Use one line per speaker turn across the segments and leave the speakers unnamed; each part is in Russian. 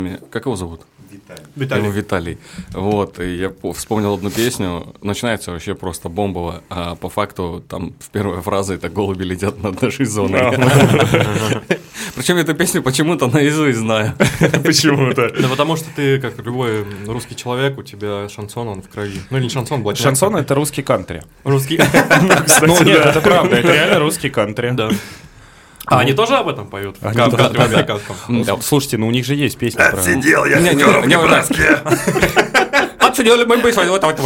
Как его зовут?
Виталий.
Виталий. Вот, и я вспомнил одну песню. Начинается вообще просто бомбово, а по факту там в первой фразе это голуби летят над нашей зоной. Причем эту песню почему-то наизусть знаю.
Почему-то? Да потому что ты, как любой русский человек, у тебя шансон, он в крови. Ну, не шансон, блатняк.
Шансон — это русский кантри.
Русский.
Ну, нет, это правда, это реально русский кантри.
Да. А они тоже об этом поют? В американском?
Слушайте, ну у них же есть песня про...
Отсидел я в Небраске.
Отсидели мы быстро.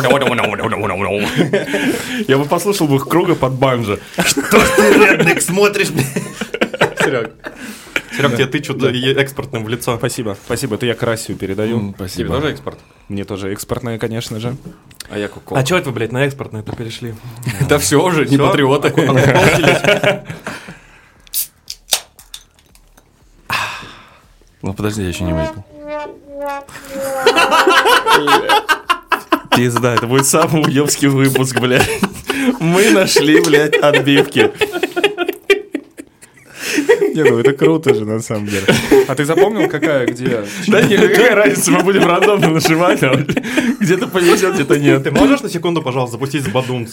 Я бы послушал бы их круга под банджо.
Что ж ты, Редник, смотришь?
Серег, тебе тычут экспортным в лицо.
Спасибо, спасибо, это я Красию передаю.
Тебе
Спасибо.
тоже экспорт?
Мне тоже экспортное, конечно же.
А я кукол.
А чё это вы, блядь, на экспортное-то перешли?
Это все уже, не патриоты. Ну подожди, я еще не выпил.
Пизда, это будет самый уебский выпуск, блядь. Мы нашли, блядь, отбивки. Не, ну это круто же, на самом деле. А ты запомнил, какая, где? Да не, какая разница, мы будем рандомно нажимать, а где-то повезет, где-то нет.
Ты можешь на секунду, пожалуйста, запустить Збадунц?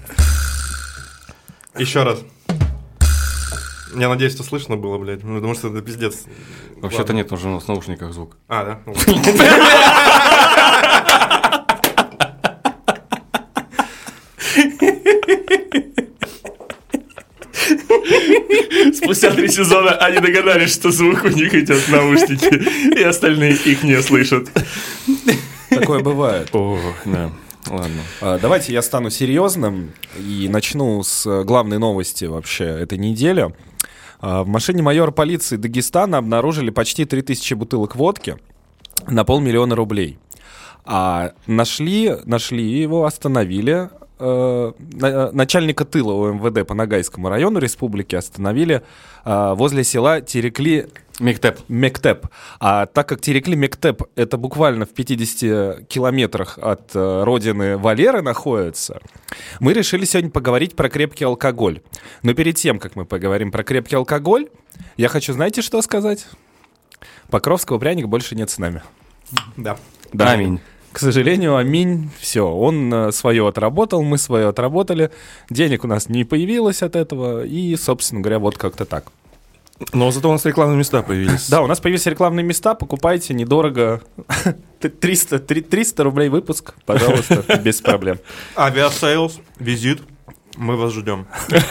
Еще раз. Я надеюсь, что слышно было, блядь, потому что это пиздец.
Вообще-то нет, уже у нас в наушниках звук.
А, да? Ну,
Спустя 3 сезона они догадались, что звук у них идет в наушники, и остальные их не слышат. Такое бывает.
Ох, да. Ладно.
Давайте я стану серьезным и начну с главной новости вообще этой недели. В машине майора полиции Дагестана обнаружили почти 3000 бутылок водки на 500 000 рублей. Нашли его, остановили. Начальника тыла УМВД по Ногайскому району республики остановили возле села Мектеп. А так как Терекли-Мектеп — это буквально в 50 километрах от родины Валеры находится, мы решили сегодня поговорить про крепкий алкоголь. Но перед тем, как мы поговорим про крепкий алкоголь, я хочу, знаете, что сказать? Покровского пряника больше нет с нами.
Да.
Аминь.
К сожалению, аминь. Все, он свое отработал, мы свое отработали. Денег у нас не появилось от этого. И, собственно говоря, вот как-то так.
Но зато у нас рекламные места появились.
Да, у нас появились рекламные места. Покупайте недорого. 300 рублей выпуск, пожалуйста, без проблем.
Авиасейлс, визит. Мы вас ждем.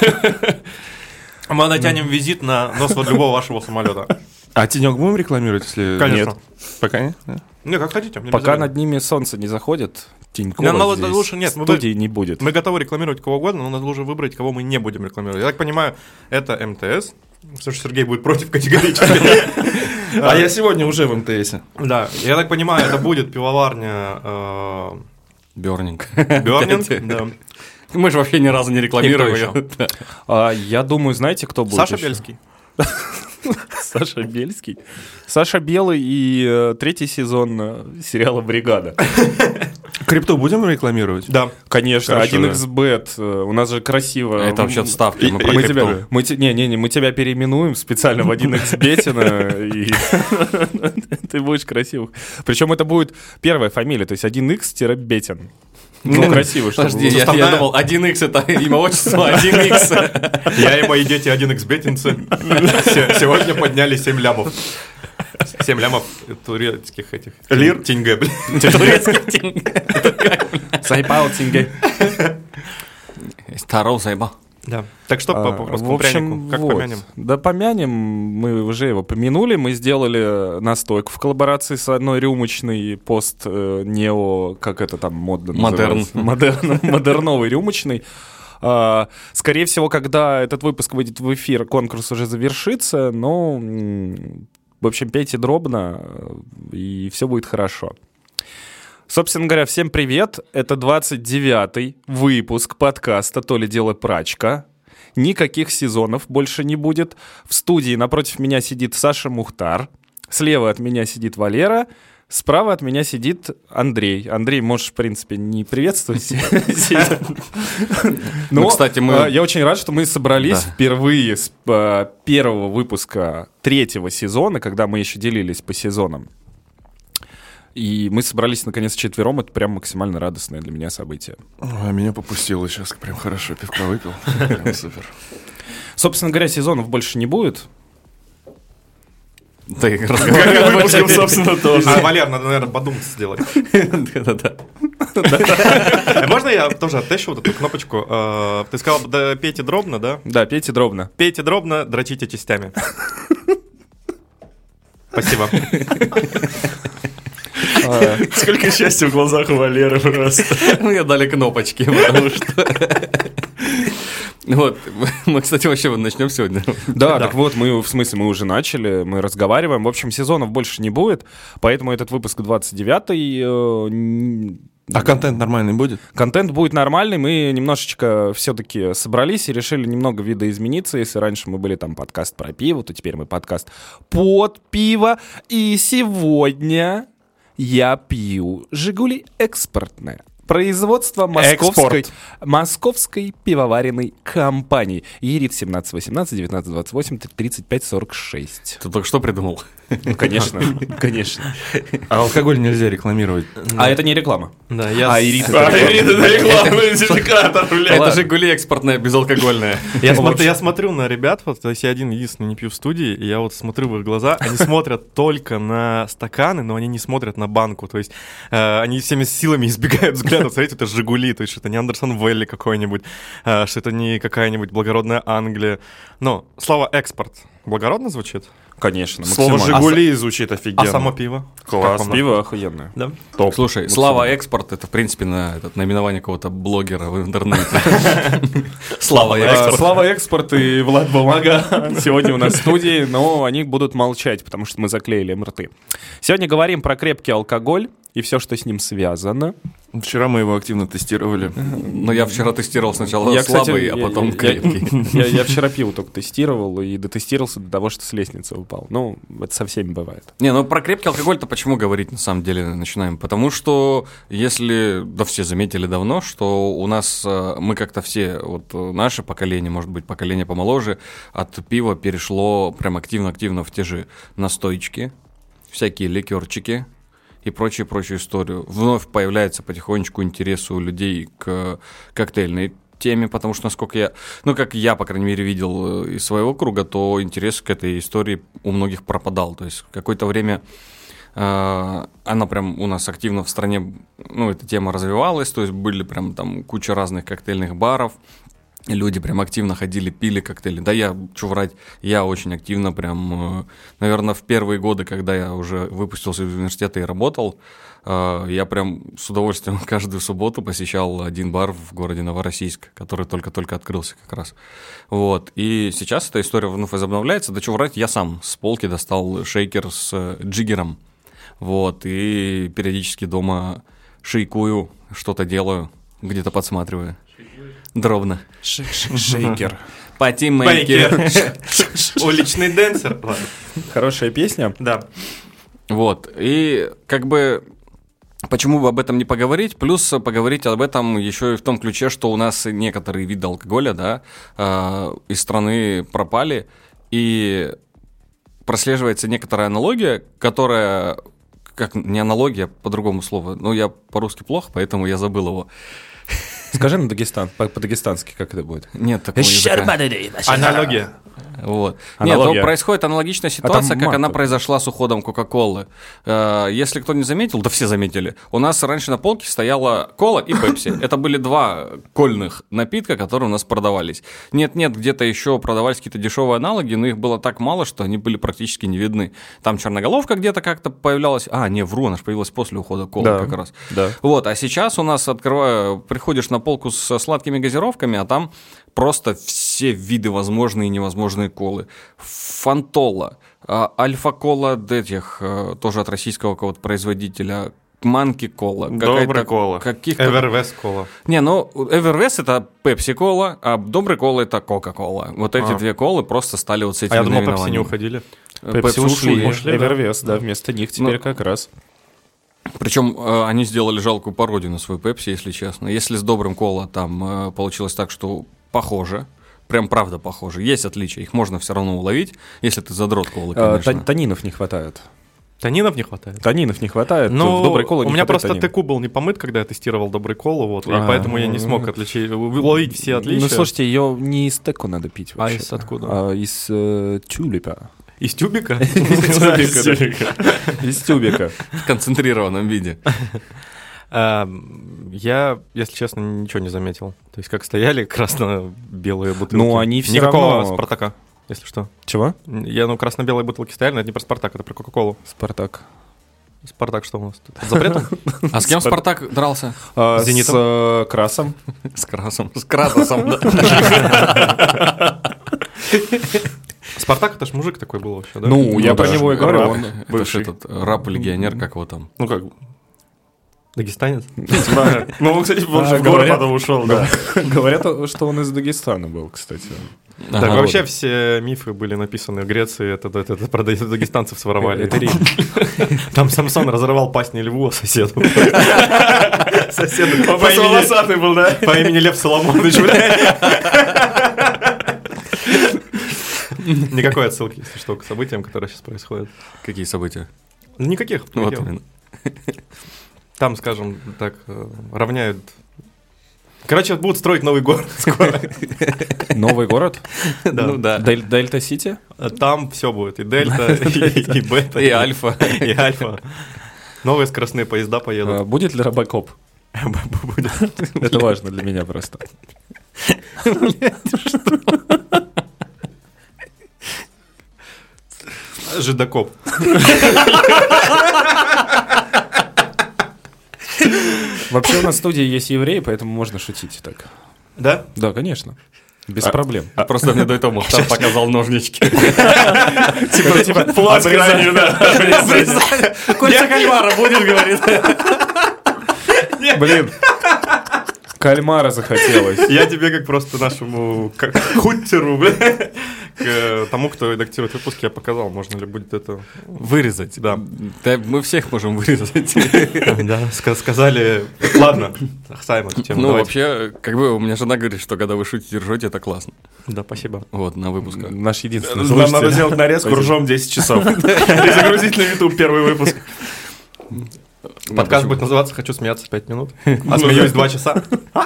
Мы натянем визит на нос любого вашего самолета.
А тенек будем рекламировать, если...
Конечно.
Нет. Пока нет?
Не, как хотите.
Пока над ними солнце не заходит, Тинькова здесь
лучше нет.
студии не будет.
Мы готовы рекламировать кого угодно, но надо лучше выбрать, кого мы не будем рекламировать. Я так понимаю, это МТС. Потому что Сергей будет против категорически.
А я сегодня уже в МТСе.
Да, я так понимаю, это будет пивоварня...
Бёрнинг.
Бёрнинг, да.
Мы же вообще ни разу не рекламировали.
Я думаю, знаете, кто будет?
Саша Бельский.
Саша Бельский. Саша Белый и 3-й сезон сериала «Бригада».
Крипту будем рекламировать?
Да. Конечно,
Хорошо,
1xbet. У нас же красиво.
Это вообще вставки.
Мы тебя переименуем специально в 1xbet, и ты будешь красивых. Причем это будет первая фамилия, то есть 1x-бетин. Ну, красиво, что
Подожди, я думал, 1x это имя отчество, 1x.
Я и мои дети 1x-бетинцы сегодня подняли 7 лямов. 7 лямов турецких этих.
Лир?
Тенге, блин.
Турецких тенге.
Сайпал тенге.
Старого сайба.
Да. Так что по покровскому прянику? Как помянем?
Да помянем, мы уже его помянули. Мы сделали настойку в коллаборации с одной рюмочной пост-нео, как это там модно называется? Модерновый рюмочный. Скорее всего, когда этот выпуск выйдет в эфир, конкурс уже завершится, но, в общем, пейте дробно, и все будет хорошо. Собственно говоря, всем привет. Это 29-й выпуск подкаста «То ли дело прачка». Никаких сезонов больше не будет. В студии напротив меня сидит Саша Мухтар. Слева от меня сидит Валера. Справа от меня сидит Андрей. Андрей, можешь, в принципе, не приветствовать. Но, кстати, я очень рад, что мы собрались впервые с первого выпуска 3-го сезона, когда мы еще делились по сезонам. И мы собрались наконец вчетвером. Это прям максимально радостное для меня событие.
А меня попустило сейчас, прям хорошо, пивка выпил. Прям супер.
Собственно говоря, сезонов больше не будет.
Да, и
Выпуском, собственно, тоже.
Валер, надо, наверное, подумать сделать.
Да-да-да.
Можно я тоже оттащу вот эту кнопочку? Ты сказал, да, пейте дробно, да?
Да, пейте дробно.
Пейте дробно, дрочите частями. Спасибо.
Сколько счастья в глазах у Валеры просто.
Мне дали кнопочки, потому что... Вот, мы, кстати, вообще начнем сегодня.
Да, так вот, мы уже начали, мы разговариваем. В общем, сезонов больше не будет, поэтому этот выпуск 29-й...
А контент нормальный будет?
Контент будет нормальный, мы немножечко все-таки собрались и решили немного видоизмениться. Если раньше мы были там подкаст про пиво, то теперь мы подкаст под пиво. И сегодня я пью «Жигули» экспортное. Производство московской пивоваренной компании. ЕРИТ 1718 1928 35 46.
Ты только что придумал?
Ну, конечно, конечно.
А алкоголь нельзя рекламировать.
А это не реклама.
Да,
ЕРИТ это рекламный идентификатор, блядь.
Это «Жигули» экспортная, безалкогольная.
Я смотрю на ребят, вот, то есть я один единственный не пью в студии, и я вот смотрю в их глаза, они смотрят только на стаканы, но они не смотрят на банку, то есть они всеми силами избегают взгляда. Смотрите, это «Жигули», то есть что это не Андерсон Вэлли какой-нибудь, что это не какая-нибудь благородная Англия. Но слово «экспорт» благородно звучит?
Конечно.
Слово
максимально.
«Жигули» звучит офигенно.
А само пиво?
Класс.
Как вам?
Пиво охуенное.
Да?
Топ.
Слушай, слава экспорт, это в принципе наименование какого-то блогера в интернете. Слава экспорт.
Слава экспорт и Влад Бумага сегодня у нас в студии, но они будут молчать, потому что мы заклеили им рты. Сегодня говорим про крепкий алкоголь и все, что с ним связано.
Вчера мы его активно тестировали.
Но я вчера тестировал сначала
Я, кстати,
слабый, а потом крепкий.
Я вчера пиво только тестировал и дотестировался до того, что с лестницы упал. Ну, это со всеми бывает.
Не, ну про крепкий алкоголь-то почему говорить на самом деле начинаем? Потому что если, да все заметили давно, что у нас, мы как-то все, вот наше поколение, может быть, поколение помоложе, от пива перешло прям активно-активно в те же настойчики, всякие ликерчики и прочую историю. Вновь появляется потихонечку интерес у людей к коктейльной теме, потому что, насколько я, ну, как я, по крайней мере, видел из своего круга, то интерес к этой истории у многих пропадал. То есть какое-то время она прям у нас активно в стране, ну, эта тема развивалась, то есть были прям там куча разных коктейльных баров, люди прям активно ходили, пили коктейли. Да я, чё врать, я очень активно прям, наверное, в первые годы, когда я уже выпустился из университета и работал, я прям с удовольствием каждую субботу посещал один бар в городе Новороссийск, который только-только открылся как раз. Вот. И сейчас эта история вновь возобновляется. Да чё врать, я сам с полки достал шейкер с джиггером. Вот. И периодически дома шейкую, что-то делаю, где-то подсматриваю. Дробно.
Шейкер.
Патимейкер.
Уличный дэнсер.
Хорошая песня.
Да.
Вот. И как бы почему бы об этом не поговорить? Плюс поговорить об этом еще и в том ключе, что у нас некоторые виды алкоголя, да, из страны пропали, и прослеживается некоторая аналогия, которая, как не аналогия, по-другому слову, но я по-русски плохо, поэтому я забыл его.
Скажи на Дагестан, по-дагестански, как это будет?
Нет такого языка.
Аналогия.
Вот.
Аналогия.
Нет, происходит аналогичная ситуация,
там
как она
мат.
произошла с уходом Кока-Колы. Если кто не заметил, да все заметили, у нас раньше на полке стояла кола и пепси. Это были два кольных напитка, которые у нас продавались. Нет-нет, где-то еще продавались какие-то дешевые аналоги, но их было так мало, что они были практически не видны. Там черноголовка где-то как-то появлялась. Не, вру, она же появилась после ухода колы
Да,
как раз.
да.
Вот, а сейчас у нас, приходишь на полку со сладкими газировками, а там просто все виды возможные и невозможные колы. Фантола, Альфа-кола этих, тоже от российского какого-то производителя, Манки-кола.
Добрая кола.
Эвервест кола.
Не, ну, Эвервест это Пепси-кола, а Добрая кола это Кока-кола. Вот эти две колы просто стали вот с этим
А я думал, Пепси
наименованием.
не уходили.
Пепси ушли.
Эвервест, да, вместо них теперь как раз.
Причем они сделали жалкую пародию на свою Пепси, если честно. Если с Добрым кола там получилось так, что похоже, прям правда похоже. Есть отличия, их можно все равно уловить, если ты задрот колы, конечно.
Танинов не хватает.
Танинов не хватает.
Танинов не хватает.
Ну,
в доброй колу не
у меня
хватает
просто
танина.
ТК был не помыт, когда я тестировал добрый колу, вот, и поэтому я не смог уловить все отличия.
Ну, слушайте, ее не из теку надо пить
А
вообще.
из откуда?
А из тюлипа.
Из тюбика?
Из тюбика.
В концентрированном виде.
Я, если честно, ничего не заметил. То есть как стояли красно-белые бутылки.
Ну, они все
Никакого
равно...
Спартака, если что.
Чего?
Красно-белые бутылки стояли, но это не про Спартак, это про Кока-Колу.
Спартак.
Спартак что у нас тут? Запретом?
А с кем Спартак дрался?
С «Зенитом».
С Красом.
С Красом. С Кратосом, да.
Спартак это ж мужик такой был вообще, да?
Ну, я про него и говорю.
раб.
он-
Бывший этот раб-легионер, как его там.
Ну как?
Дагестанец?
Ну, он, кстати, он же в город
говорят-
потом ушел, да.
Говорят, что он из Дагестана был, кстати.
Так,
Ага.
вообще все мифы были написаны в Греции, это дагестанцев своровали.
Это Рим.
Там Самсон разорвал пасть не льву, а соседу. Соседу
Просто волосатый был, да?
по имени Лев Соломонович, блядь. Никакой отсылки, если что, к событиям, которые сейчас происходят.
Какие события?
Никаких.
Вот
никаких.
именно.
Там, скажем так, равняют... Короче, будут строить новый город скоро.
Новый город?
Да.
Ну да.
Дельта-Сити?
Там все будет, и Дельта, и Бета,
И Альфа.
и Альфа. Новые скоростные поезда поедут.
Будет ли Робокоп?
Будет.
Это важно для меня просто.
Жидокоп.
Вообще у нас в студии есть евреи, поэтому можно шутить так.
Да?
Да, конечно. Без проблем.
Просто мне до этого Мухтар показал ножнички.
Типа,
План с гранью, да.
Кольца кальмара будет, говорит.
блин. Кальмара захотелось.
Я тебе как просто нашему хуттеру, бля, к тому, кто редактирует выпуски, я показал, можно ли будет это...
Вырезать.
Да.
Да, мы всех можем вырезать.
Да, сказали, ладно, оставим эту тему.
Ну,
давайте.
вообще, как бы у меня жена говорит, что когда вы шутите, ржете, это классно.
Да, спасибо.
Вот, на выпусках.
Наш единственный
Нам надо
слушатель.
сделать нарезку ржем 10 часов. И загрузить на YouTube первый выпуск.
Подкаст будет называться «Хочу смеяться 5 минут», а смеюсь 2 часа.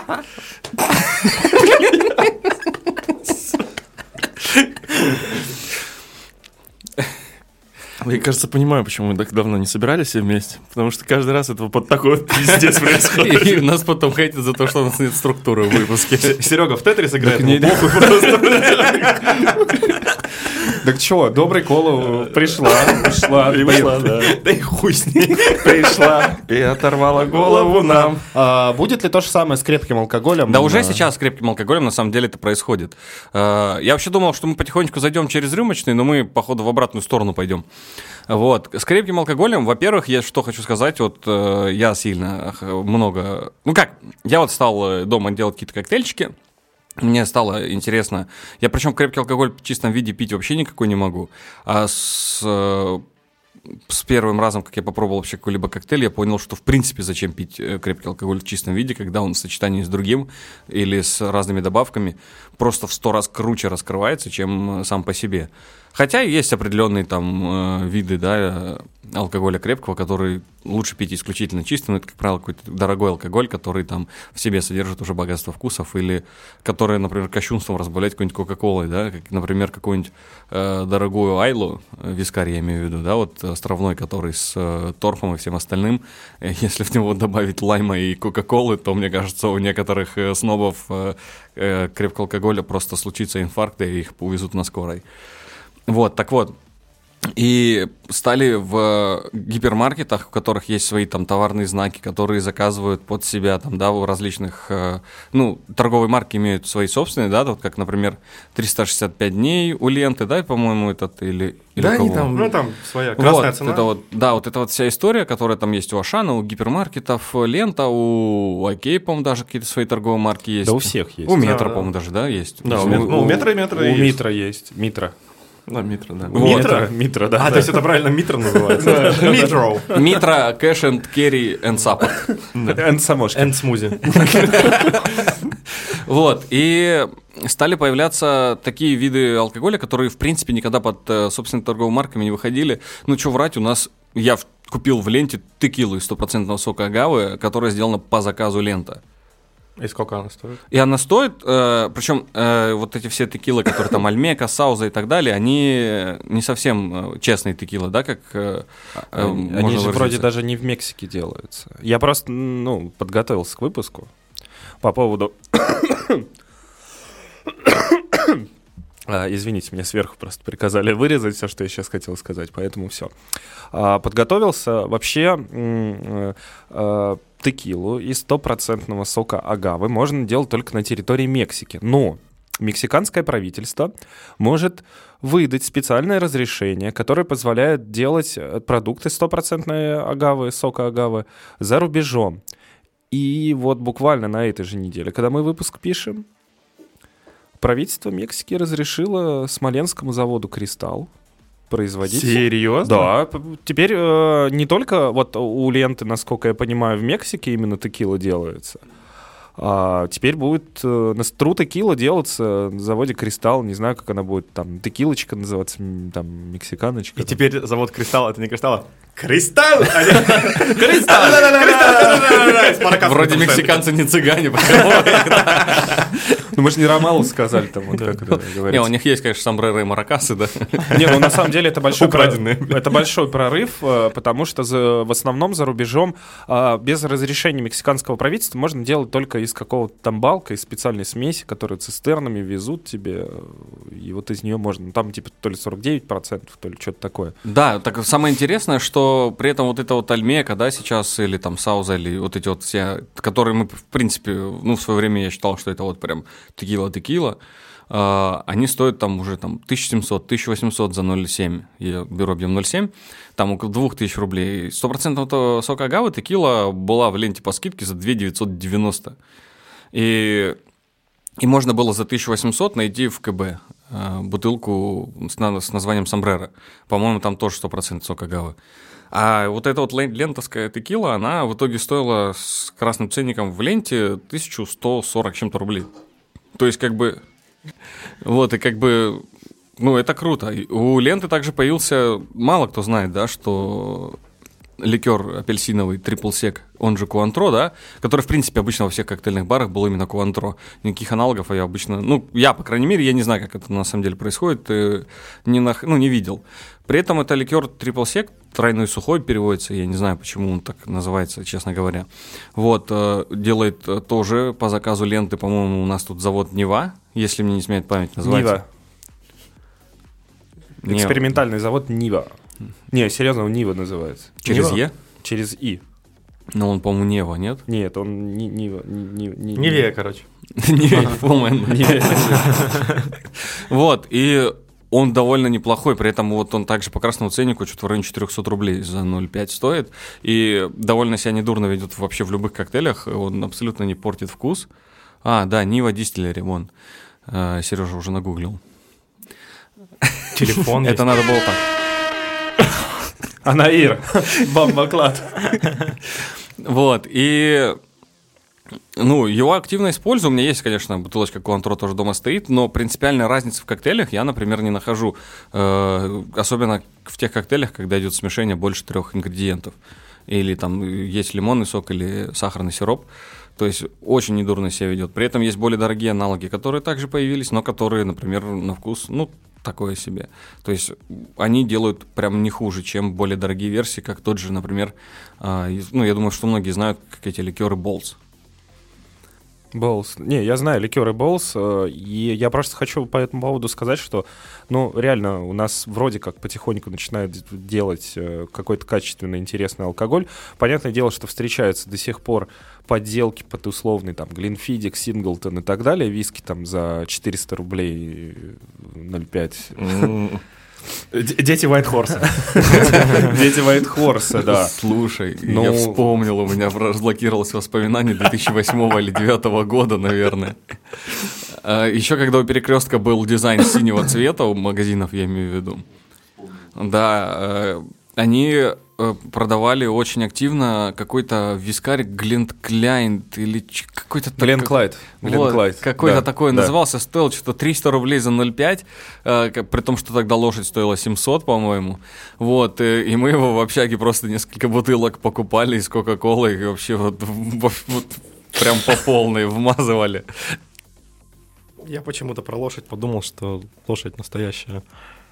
Я, кажется, понимаю, почему мы так давно не собирались все вместе. Потому что каждый раз это вот такой вот пиздец происходит.
И нас потом хейтят за то, что у нас нет структуры в выпуске.
Серега в Тетрис играет,
Так не-
ему похуй просто.
Так чё, добрый колу пришла.
И ушла, да.
Да и хуй с ней.
Пришла и оторвала голову нам.
Будет ли то же самое с крепким алкоголем?
Да уже сейчас с крепким алкоголем на самом деле это происходит. Я вообще думал, что мы потихонечку зайдем через рюмочный, но мы, походу, в обратную сторону пойдем. Вот. С крепким алкоголем, во-первых, я что хочу сказать, вот я сильно много... Ну как, я вот стал дома делать какие-то коктейльчики, мне стало интересно. Я причем крепкий алкоголь в чистом виде пить вообще никакой не могу. А с первым разом, как я попробовал вообще какой-либо коктейль, я понял, что в принципе зачем пить крепкий алкоголь в чистом виде, когда он в сочетании с другим или с разными добавками просто в 100 раз круче раскрывается, чем сам по себе. Хотя есть определенные там виды, да, алкоголя крепкого, который лучше пить исключительно чистым. Это, как правило, какой-то дорогой алкоголь, который там в себе содержит уже богатство вкусов, или который, например, кощунством разбавлять какой-нибудь кока-колой, да, как, например, какую-нибудь дорогую айлу, вискарь я имею в виду, да, вот островной, который с торфом и всем остальным. Если в него добавить лайма и кока-колы, то, мне кажется, у некоторых снобов крепкого алкоголя просто случится инфаркт, и их увезут на скорой. Вот, так вот. И стали в гипермаркетах, в которых есть свои там товарные знаки, которые заказывают под себя там, да, у различных, ну, торговые марки имеют свои собственные, да, вот как, например, 365 дней у ленты, да, по-моему, этот или
Да,
кого?
они там, ну там своя красная
Вот,
цена.
это вот, да, вот эта вот вся история, которая там есть у Ашана, у гипермаркетов, лента, у Окей, по-моему, даже какие-то свои торговые марки есть.
Да у всех есть.
У Метро,
Да, да.
по-моему, даже, да, есть.
Да, у
Есть.
метро
У
есть.
Митра есть. Митра.
Да, Митра, да.
Митра?
Митра, да.
А, то есть это правильно Митро называется? Митро.
Митро, Cash and Carry and Support.
And Самошки.
And смузи.
Вот, и стали появляться такие виды алкоголя, которые, в принципе, никогда под собственными торговыми марками не выходили. Ну, что врать, я купил в ленте текилу из 100% сока агавы, которая сделана по заказу Лента.
И сколько она стоит?
И она стоит, причем вот эти все текилы, которые там Альмека, Сауза и так далее, они не совсем честные текилы, да, как
они же вроде даже не в Мексике делаются. Я просто, подготовился к выпуску по поводу... Извините, мне сверху просто приказали вырезать все, что я сейчас хотел сказать, поэтому все. Подготовился вообще текилу из 100% сока агавы можно делать только на территории Мексики. Но мексиканское правительство может выдать специальное разрешение, которое позволяет делать продукты 100% агавы, сока агавы за рубежом. И вот буквально на этой же неделе, когда мы выпуск пишем, правительство Мексики разрешило Смоленскому заводу «Кристалл» производить.
Серьезно?
Да. Теперь не только вот у Ленты, насколько я понимаю, в Мексике именно текила делается, а теперь будет тру текила делаться на заводе «Кристалл». Не знаю, как она будет, там, текилочка называться, там, мексиканочка.
И теперь завод «Кристалл» — это не «Кристалл», а «Кристалл».
Вроде мексиканцы не цыгане.
Ну, мы же не Ромалу сказали, там, вот как это говорится.
Не, у них есть, конечно, сомбреро и маракасы, да.
Не, ну, на самом деле, это большой прорыв, потому что в основном за рубежом без разрешения мексиканского правительства можно делать только из какого-то там балка, из специальной смеси, которую цистернами везут тебе, и вот из нее можно, там типа то ли 49%, то ли что-то такое.
Да, так самое интересное, что при этом вот это вот Альмека, да, сейчас, или там Сауза, или вот эти вот все, которые мы, в принципе, в свое время я считал, что это вот прям текила, они стоят там уже там 1700-1800 за 0,7, я беру объем 0,7, там около 2000 рублей. 100% сока агавы текила была в ленте по скидке за 2990. И можно было за 1800 найти в КБ бутылку с названием «Сомбреро». По-моему, там тоже 100% сок агавы. А вот эта вот лентовская текила, она в итоге стоила с красным ценником в ленте 1140 чем-то рублей. То есть, как бы... Вот, и как бы... Ну, это круто. У ленты также появился... Мало кто знает, да, что... ликер апельсиновый Triple Sec, он же Куантро, да, который, в принципе, обычно во всех коктейльных барах был именно Куантро. Никаких аналогов я обычно... Ну, я, по крайней мере, я не знаю, как это на самом деле происходит, не видел. При этом это ликер Triple Sec, тройной сухой переводится, я не знаю, почему он так называется, честно говоря. Вот, делает тоже по заказу ленты, по-моему, у нас тут завод Нева, если мне не изменяет память, называется.
Нива. Экспериментальный завод Нива. Не, серьезно, он Нива называется.
Через
Нива?
Е?
Через И.
Но он, по-моему, Нева, нет?
Нет, он Нива.
Невея, короче.
Невея, по-моему. Вот, и он довольно неплохой, при этом вот он также по красному ценнику что-то в районе 400 рублей за 0,5 стоит, и довольно себя недурно ведет вообще в любых коктейлях, он абсолютно не портит вкус. Да, Нива Дистиллери, вон, Сережа уже нагуглил.
Телефон
Это надо было так.
Анаир, бомбоклад.
Вот, и... Ну, его активно использую. У меня есть, конечно, бутылочка Куантро тоже дома стоит, но принципиальной разницы в коктейлях я, например, не нахожу. Особенно в тех коктейлях, когда идет смешение больше 3 ингредиентов. Или там есть лимонный сок или сахарный сироп. То есть очень недурно себя ведет. При этом есть более дорогие аналоги, которые также появились, но которые, например, на вкус, такое себе. То есть они делают прям не хуже, чем более дорогие версии, как тот же, например, я думаю, что многие знают, как эти ликеры Болс.
Болс. Не, я знаю ликеры Болс, и я просто хочу по этому поводу сказать, что, реально у нас вроде как потихоньку начинают делать какой-то качественный, интересный алкоголь. Понятное дело, что встречаются до сих пор подделки под условный там Глинфидик, Синглтон и так далее, виски там за 400 рублей 0,5.
Дети White
Дети White Horse, да.
Слушай, я вспомнил, у меня разблокировалось воспоминание 2008 или 2009 года, наверное. Еще когда у Перекрестка был дизайн синего цвета у магазинов, я имею в виду. Да, они продавали очень активно какой-то вискарь Глинклайнд или какой-то...
Гленклайд.
Вот, какой-то такой назывался, стоил что-то 300 рублей за 0,5, при том, что тогда лошадь стоила 700, по-моему. Вот, и мы его в общаге просто несколько бутылок покупали из Кока-Колы и вообще вот прям по полной вмазывали.
Я почему-то про лошадь подумал, что лошадь настоящая.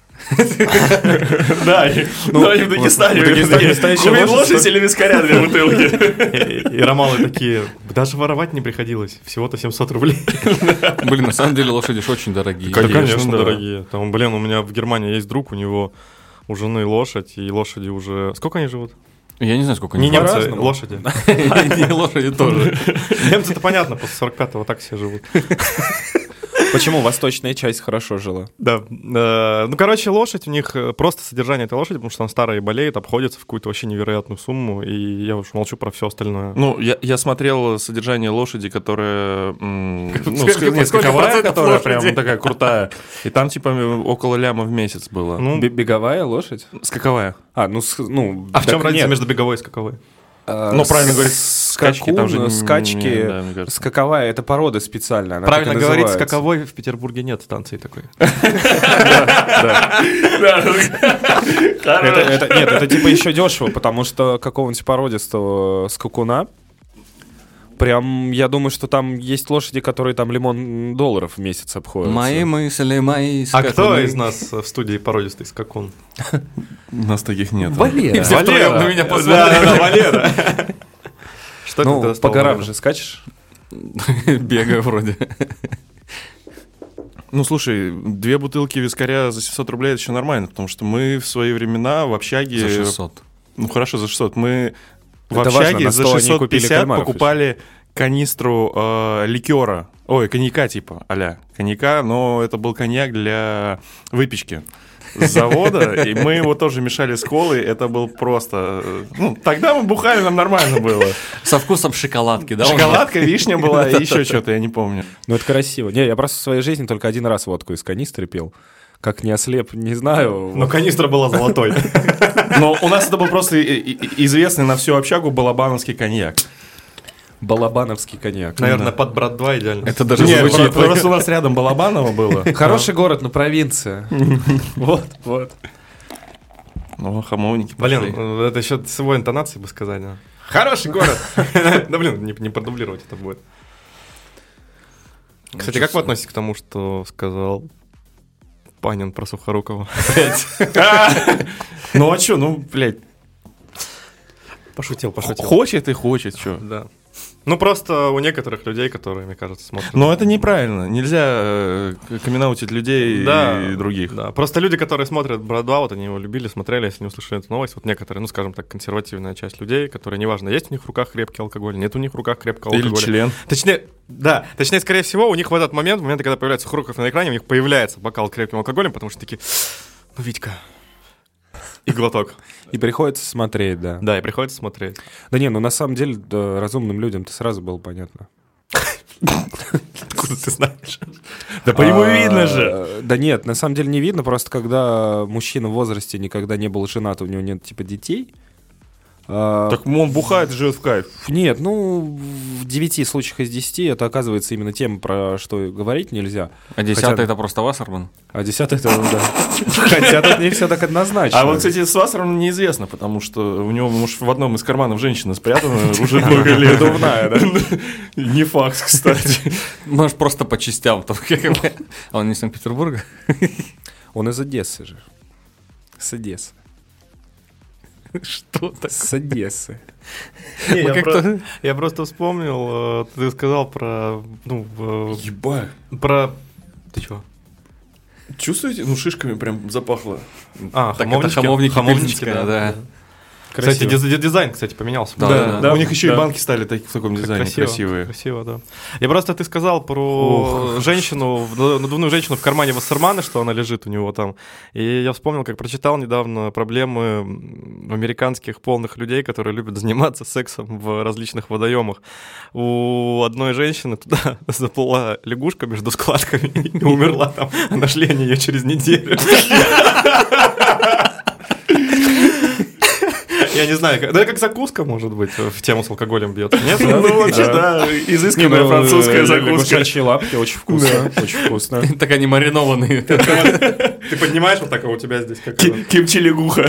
Да, в Дагестане купить лошадь или вискаря 2 бутылки.
И ромалы такие, даже воровать не приходилось, всего-то 700 рублей.
Блин, на самом деле лошади ж очень дорогие.
Конечно, дорогие. Там, блин, у меня в Германии есть друг, у него у жены лошадь, и лошади уже... Сколько они живут?
Я не знаю, сколько они.
Не немцы, лошади.
Не лошади тоже.
Немцы-то понятно, после 45-го так все живут.
Почему восточная часть хорошо жила?
Да. Ну, короче, лошадь у них, просто содержание этой лошади, потому что она старая и болеет, обходится в какую-то вообще невероятную сумму, и я уж молчу про все остальное.
Ну, я смотрел содержание лошади, которая...
скаковая,
которая прям такая крутая. И там, типа, около ляма в месяц было.
Беговая лошадь?
Скаковая.
А в чем разница между беговой и скаковой?
Ну, правильно говорить, скачки там же...
Скачки, скаковая — это порода специальная.
Правильно говорить, скаковой в Петербурге нет станции такой.
Нет, это типа еще дешево, потому что какого-нибудь породистого скакуна, прям, я думаю, что там есть лошади, которые там $1 миллион в месяц обходятся.
Мои мысли, мои
скакуны. А кто из нас в студии породистый скакун?
У нас таких нет.
Валера.
Валера на меня посмотрел.
Да, Валера. Что ты
Ну, по горам же скачешь?
Бегаю вроде.
Ну, слушай, 2 бутылки вискаря за 700 рублей — это еще нормально, потому что мы в свои времена в общаге...
За 600.
Ну, хорошо, за 600. Мы в
Это
общаге
важно,
за
на 100 они купили
650
кальмаров
покупали канистру ликера. Ой, коньяка типа, коньяка, но это был коньяк для выпечки с завода, и мы его тоже мешали с колой, это был просто... Ну, тогда мы бухали, нам нормально было.
Со вкусом шоколадки, да?
Шоколадка, вишня была и еще что-то, я не помню.
Ну, это красиво. Не, я просто в своей жизни только один раз водку из канистры пил. Как не ослеп, не знаю.
Но канистра была золотой.
Но у нас это был просто известный на всю общагу балабановский коньяк.
Балабановский коньяк.
Наверное, под брат 2 идеально.
Это даже
Нет,
звучит.
просто у нас рядом Балабаново было.
Хороший город, но провинция. Вот.
Ну, хамовники.
Блин, это еще с его интонацией бы сказать. Хороший город. Да, блин, не продублировать это будет. Кстати, как вы относитесь к тому, что сказал Панин про Сухорукова?
Ну, а что, ну, блядь.
Пошутил.
Хочет и хочет, что.
Да. Ну, просто у некоторых людей, которые, мне кажется, смотрят...
Но это неправильно. Нельзя камин-аутить людей и других.
Да, просто люди, которые смотрят «Брат 2», вот они его любили, смотрели, если не услышали эту новость, вот некоторые, ну, скажем так, консервативная часть людей, которые, неважно, есть у них в руках крепкий алкоголь, нет у них в руках крепкого алкоголя.
Или член.
Точнее, скорее всего, у них в этот момент, в моменты, когда появляется Сухоруков на экране, у них появляется бокал крепким алкоголем, потому что такие, ну, Витька... И глоток.
И приходится смотреть, да.
Да, и приходится смотреть.
Да не, ну на самом деле разумным людям-то сразу было понятно.
Откуда ты знаешь?
Да по нему видно же.
Да нет, на самом деле не видно, просто когда мужчина в возрасте никогда не был женат, у него нет типа детей.
Так он бухает и живет в кайф.
Нет, ну в 9 случаях из 10 это оказывается именно тема, про что говорить нельзя.
А 10-й это просто Вассерман?
А 10-й это, да. Хотя тут не все так однозначно.
А вот, кстати, с Вассерманом неизвестно, потому что у него, может, в одном из карманов женщина спрятана уже много лет.
Надувная, да?
Не факт, кстати.
Может, просто по частям. А он не из Санкт-Петербурга?
Он из Одессы же. С Одессы.
Что так?
С Одессы.
Я просто вспомнил, ты сказал про...
Ебать.
Про... Ты чего?
Чувствуете? Ну, шишками прям запахло.
Так это хамовники Пильзенская, да.
Кстати, дизайн, кстати, поменялся.
Да. У них еще и банки стали в таком дизайне красивые.
Красиво, да. Я просто, ты сказал про женщину, надувную женщину в кармане Вассермана, что она лежит у него там. И я вспомнил, как прочитал недавно проблемы американских полных людей, которые любят заниматься сексом в различных водоемах. У одной женщины туда заплыла лягушка между складками и умерла там. Нашли они ее через неделю. Я не знаю, да как закуска, может быть, в тему с алкоголем бьет. Нет?
Ну, вообще, да, изысканная французская закуска.
Лягушачьи лапки, очень вкусно, очень вкусно.
Так они маринованные.
Ты поднимаешь вот так, а у тебя здесь как...
Кимчи-лягуха.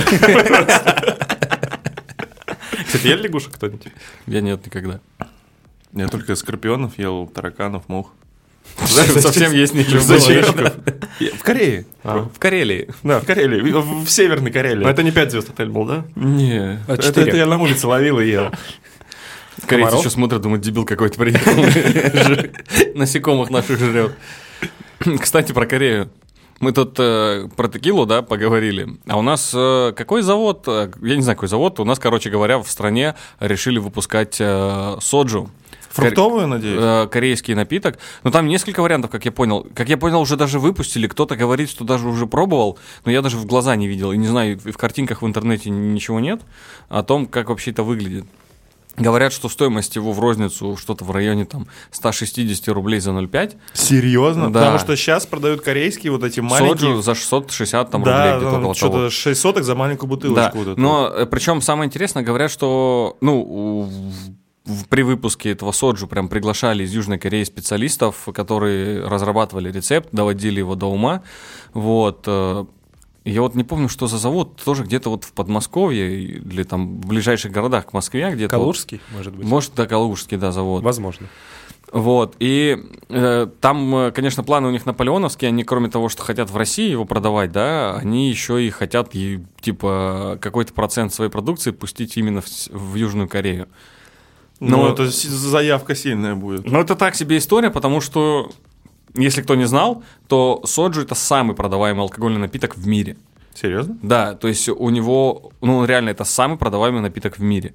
Кстати, ели лягушек кто-нибудь?
Я нет никогда.
Я только скорпионов ел, тараканов, мух.
Совсем есть ничего.
Зачем? В Корее.
В Карелии.
Да, в Карелии. В Северной Карелии.
Но это не 5 звезд отель был, да?
Не, это
4.
я на улице ловил и ел.
Корейцы еще смотрят, думают, дебил какой-то приехал. Насекомых наших жрет. Кстати, про Корею. Мы тут про текилу, да, поговорили. А у нас какой завод, я не знаю, какой завод, у нас, короче говоря, в стране решили выпускать соджу.
Фруктовую, надеюсь?
Корейский напиток. Но там несколько вариантов, как я понял. Как я понял, уже даже выпустили. Кто-то говорит, что даже уже пробовал, но я даже в глаза не видел. И не знаю, и в картинках в интернете ничего нет о том, как вообще это выглядит. Говорят, что стоимость его в розницу что-то в районе там 160 рублей за 0,5.
Серьезно?
Да.
Потому что сейчас продают корейские вот эти маленькие...
Соджу за 660 там, рублей,
Да,
где-то около
что-то
того.
6 соток за маленькую бутылочку.
Да,
вот эту.
но причем самое интересное, говорят, что при выпуске этого соджу прям приглашали из Южной Кореи специалистов, которые разрабатывали рецепт, доводили его до ума. Вот. Я вот не помню, что за завод, тоже где-то вот в Подмосковье или там в ближайших городах к Москве где-то.
Калужский, может быть?
Может, да, Калужский, да, завод.
Возможно.
Вот, и там, конечно, планы у них наполеоновские, они кроме того, что хотят в России его продавать, да, они еще и хотят, типа, какой-то процент своей продукции пустить именно в Южную Корею.
Ну, это заявка сильная будет.
Но это так себе история, потому что, если кто не знал, то соджу – это самый продаваемый алкогольный напиток в мире.
Серьезно?
Да, то есть у него, ну, реально, это самый продаваемый напиток в мире.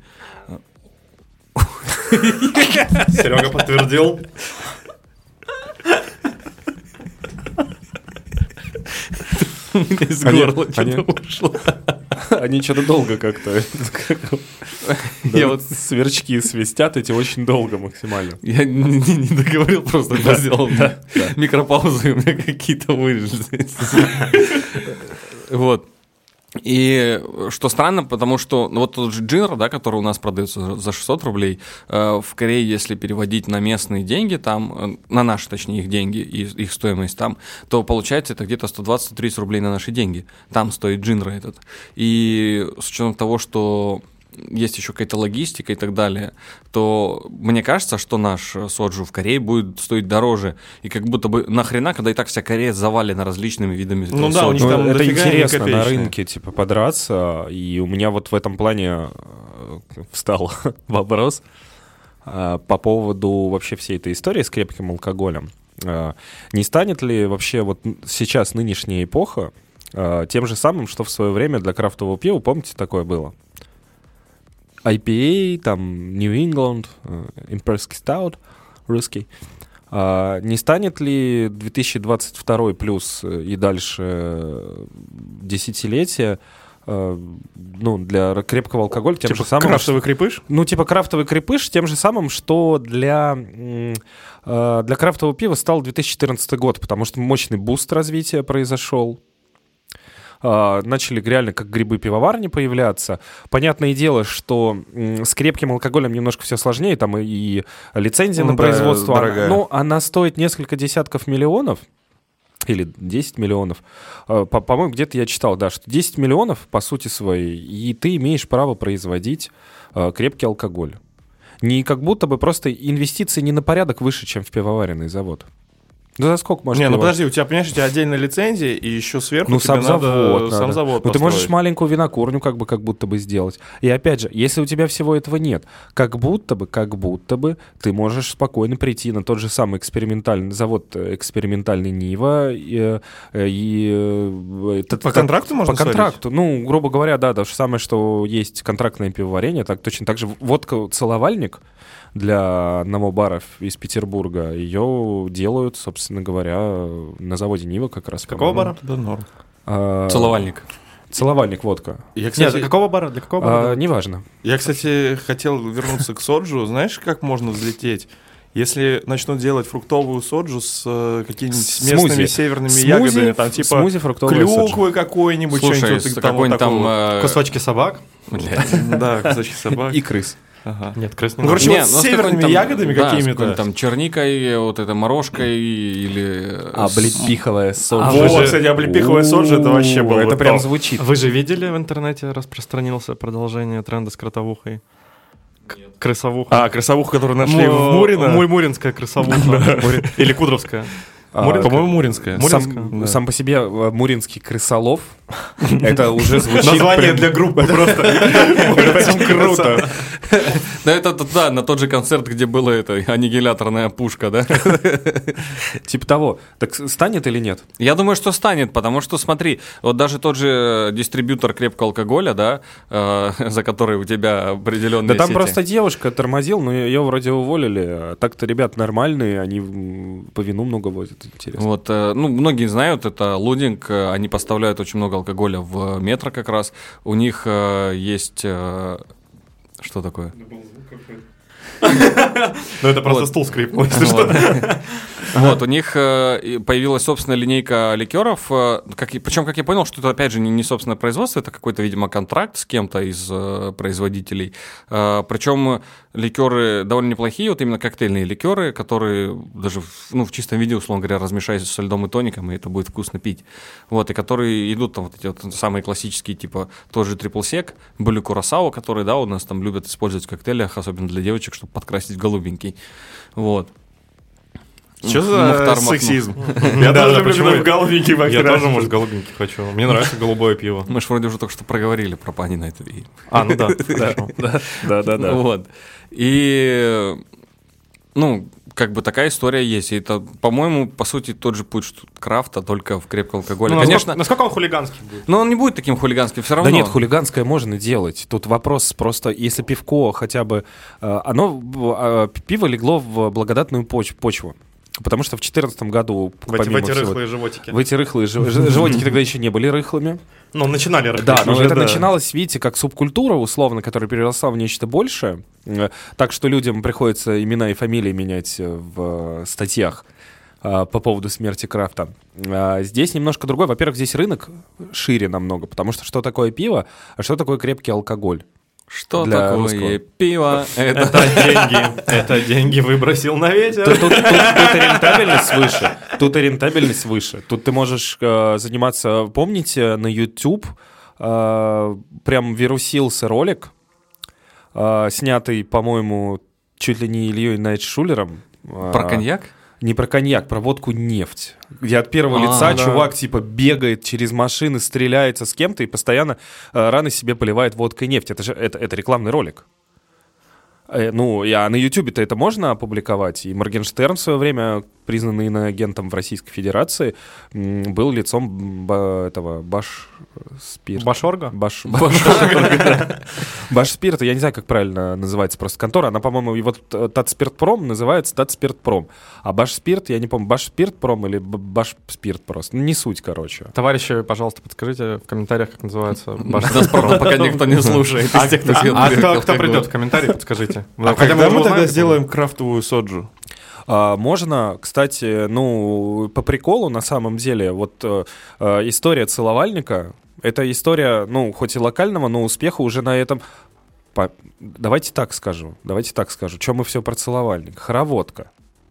Серега подтвердил.
Из горла что-то ушло.
Они что-то долго как-то.
Я вот
Сверчки свистят эти очень долго максимально.
Я не договорил, просто это сделал. Микропаузы у меня какие-то вырежены. Вот. И что странно, потому что вот тот же джинр, да, который у нас продается за 600 рублей, в Корее, если переводить на местные деньги, там, на наши, точнее, их деньги и их стоимость там, то получается это где-то 120-130 рублей на наши деньги. Там стоит джинр этот. И с учетом того, что есть еще какая-то логистика и так далее, то мне кажется, что наш соджу в Корее будет стоить дороже. И как будто бы нахрена, когда и так вся Корея завалена различными видами
Ну да, у них там
это
дофига
интересно на
копеечные.
рынке, типа, подраться. И у меня вот в этом плане встал вопрос по поводу вообще всей этой истории с крепким алкоголем. Не станет ли вообще вот сейчас нынешняя эпоха тем же самым, что в свое время для крафтового пива, помните, такое было? IPA, там, New England, Imperский Stout, русский. Не станет ли 2022 плюс и дальше десятилетия, ну, для крепкого алкоголя тем
Типа
же самым...
крафтовый крепыш?
Ну, типа крафтовый крепыш тем же самым, что для крафтового пива стал 2014 год, потому что мощный буст развития произошел. Начали реально как грибы пивоварни появляться. Понятное дело, что с крепким алкоголем немножко все сложнее, там и лицензия на производство,
дорогая.
Она стоит несколько десятков миллионов, или 10 миллионов. По-моему, где-то я читал, да, что 10 миллионов, по сути своей, и ты имеешь право производить крепкий алкоголь. Не как будто бы просто инвестиции не на порядок выше, чем в пивоваренный завод. Да за сколько можно?
Не, ну подожди, у тебя, понимаешь, у тебя отдельная лицензия, и еще сверху
Ну,
тебе
сам
надо
завод.
сам завод
Ну, ты можешь
построить.
маленькую винокурню как будто бы сделать. И опять же, если у тебя всего этого нет, как будто бы ты можешь спокойно прийти на тот же самый экспериментальный завод, экспериментальный Нива.
По контракту можно
По контракту. Ну, грубо говоря, да, то же самое, что есть контрактное пивоварение, так точно так же водка «Целовальник» для одного бара из Петербурга, ее делают, собственно говоря, на заводе Нива как раз.
Какого бара?
Да, норм.
Целовальник.
Целовальник водка.
Я, кстати,
Нет, какого бара? Для какого бара?
Неважно.
я, кстати, хотел вернуться к соджу. Знаешь, как можно взлететь? Если начнут делать фруктовую соджу с какими-нибудь местными северными ягодами, там типа
смузи, фруктовое
клюквы какой-нибудь,
Слушай,
что-нибудь
с
там
какой-нибудь
вот такого.
там...
Кусочки собак?
Да, кусочки собак.
И крыс.
Ага.
Нет, крыс не
Ну,
надо.
короче,
Не,
вот
ну,
с
с
северными
какой-нибудь там-
ягодами
да, с
какими-то.
какой-нибудь там черникой, вот это морожкой или...
Облепиховая соджа.
вы
Вот,
же-
кстати, облепиховая соджа, это вообще было.
Это
вот
прям
топ.
звучит.
Вы же видели в интернете распространился продолжение тренда с кротовухой? Крысовуха.
А, красавуху, которую нашли в Мурино?
Муринская крысовуха. Или Кудровская.
По-моему, Муринская.
Муринская.
Сам по себе муринский крысолов, это уже звучит...
Название
прям-
для группы просто.
Прям круто.
Да, это да, на тот же концерт, где была эта аннигиляторная пушка, да?
Типа того. Так станет или нет?
Я думаю, что станет, потому что, смотри, вот даже тот же дистрибьютор крепкого алкоголя, да, за который у тебя определенные
Да там
сети.
просто девушка тормозил, но ее вроде уволили. А так-то ребят нормальные, они по вину много возят. Интересно.
Вот, ну, многие знают, это Лудинг, они поставляют очень много алкоголя в метро как раз. У них есть... что такое?
Ну это просто
Вот.
стул скрипнул, если что.
Вот, у них появилась собственная линейка ликеров, причем, как я понял, что это, опять же, не собственное производство, это какой-то, видимо, контракт с кем-то из производителей. Причем ликеры довольно неплохие, вот именно коктейльные ликеры, которые даже в чистом виде, условно говоря, размешаются со льдом и тоником, и это будет вкусно пить. Вот, и которые идут там вот эти вот самые классические, типа тот же трипл сек, были курасао, которые, да, у нас там любят использовать в коктейлях, особенно для девочек, чтобы подкрасить голубенький. Вот.
Что за
Мухтар Махмуд.
сексизм?
Я
Я
тоже
тоже
люблю,
люблю
когда
в голубенький
Я тоже, может, голубенький хочу. Мне нравится голубое пиво.
Мы же вроде уже только что проговорили про Панина это.
А, ну да, хорошо.
Да.
Вот. И, ну, как бы такая история есть. И это, по-моему, по сути, тот же путь, что крафта, только в крепком алкоголе.
Ну,
Конечно,
насколько он хулиганский будет?
но он не будет таким хулиганским все равно.
Да нет, хулиганское можно делать. Тут вопрос просто, если пивко хотя бы... Пиво легло в благодатную почву. Потому что в 2014 году,
В эти
помимо всего...
рыхлые животики.
В эти рыхлые животики тогда еще не были рыхлыми.
Ну, начинали рыхлить.
Да, но
уже,
это
да.
начиналось, видите, как субкультура, условно, которая переросла в нечто большее. Так что людям приходится имена и фамилии менять в статьях по поводу смерти крафта. Здесь немножко другой. Во-первых, здесь рынок шире намного, потому что такое пиво, а что такое крепкий алкоголь?
Что
для
такое
русского.
пиво? Это...
Это деньги выбросил на ветер.
Тут и рентабельность выше. Тут и рентабельность выше. Тут ты можешь заниматься... Помните, на YouTube прям вирусился ролик, снятый, по-моему, чуть ли не Ильей Найтшулером.
Про коньяк?
Не про коньяк, про водку нефть. Где от первого лица
да.
чувак типа бегает через машины, стреляется с кем-то и постоянно раны себе поливает водкой нефть. Это же это рекламный ролик. Ну, а на Ютубе-то это можно опубликовать. И Моргенштерн в свое время, признанный иноагентом в Российской Федерации, был лицом этого Башспирта.
Башорга?
Башспирта, я не знаю, как правильно называется просто контора. Она, по-моему, и вот Татспиртпром называется Татспиртпром. А Башспирт, я не помню, Башспиртпром или Башспирт просто. Ну, не суть, короче.
Товарищи, пожалуйста, подскажите в комментариях, как называется
Нас, правда, пока никто не слушает. из тех, кто пьет
кто придет в комментарии, подскажите.
А когда мы тогда сделаем крафтовую соджу?
Можно, кстати, ну, по приколу, на самом деле, вот история целовальника, это история, ну, хоть и локального, но успеха уже на этом... Давайте так скажу. Чем мы все про целовальник? Хороводка.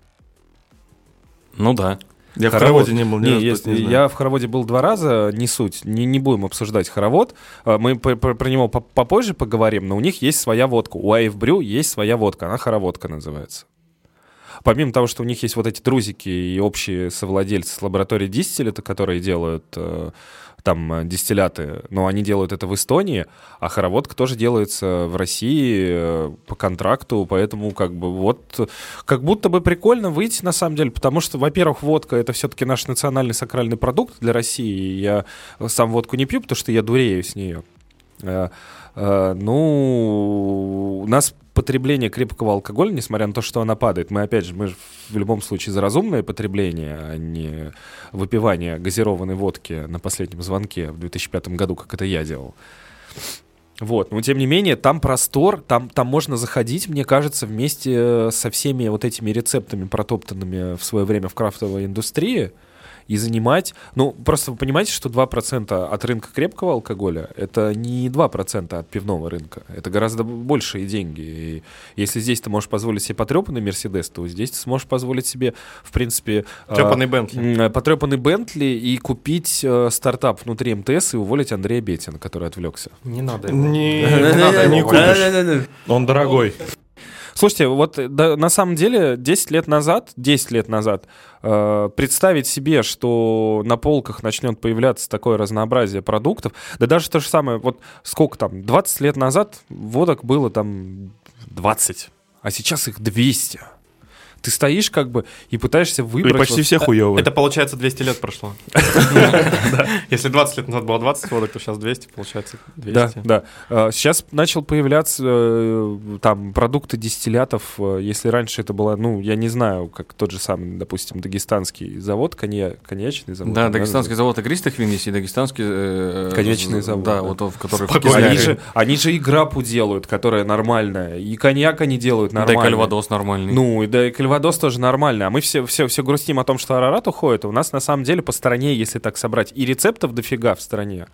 Ну да.
Я в хороводе не был,
Я в хороводе был 2 раза, не суть, не будем обсуждать хоровод. Мы про него попозже поговорим, но у них есть своя водка. У AF Brew есть своя водка, она хороводка называется. Помимо того, что у них есть вот эти друзики и общие совладельцы с лабораторией дистиллята, которые делают там дистилляты, но они делают это в Эстонии, а хороводка тоже делается в России по контракту, поэтому как бы вот как будто бы прикольно выйти на самом деле, потому что, во-первых, водка — это все-таки наш национальный сакральный продукт для России, я сам водку не пью, потому что я дурею с нее. Ну, у нас потребление крепкого алкоголя, несмотря на то, что она падает, мы же в любом случае за разумное потребление, а не выпивание газированной водки на последнем звонке в 2005 году, как это я делал. Вот, но тем не менее, там простор, там можно заходить, мне кажется, вместе со всеми вот этими рецептами, протоптанными в свое время в крафтовой индустрии, и занимать... Ну, просто вы понимаете, что 2% от рынка крепкого алкоголя — это не 2% от пивного рынка. Это гораздо большие деньги. И если здесь ты можешь позволить себе потрепанный Мерседес, то здесь ты сможешь позволить себе, в принципе...
Трепанный Бентли.
Потрепанный Бентли и купить стартап внутри МТС и уволить Андрея Бетина, который отвлекся.
Не надо.
Не купишь. Он дорогой.
Слушайте, вот на самом деле 10 лет назад представить себе, что на полках начнет появляться такое разнообразие продуктов, да даже то же самое, вот сколько там, 20 лет назад водок было там 20, а сейчас их 200. Ты стоишь как бы и пытаешься выбрать...
И почти все хуёвые.
Это получается 200 лет прошло. Если 20 лет назад было 20 водок, то сейчас 200, получается 200.
Да. Сейчас начал появляться там продукты дистиллятов. Если раньше это было, ну, я не знаю, как тот же самый, допустим, дагестанский завод, коньячный завод.
Да, дагестанский завод игристых вин есть и дагестанский...
Коньячный завод.
Да, вот в который...
Они же и грапу делают, которая нормальная, и коньяк они делают нормально.
Да и кальвадос нормальный.
Ну, и да, и кальвадос тоже нормально. А мы все грустим о том, что Арарат уходит. У нас на самом деле по стране, если так собрать, и рецептов дофига в стране.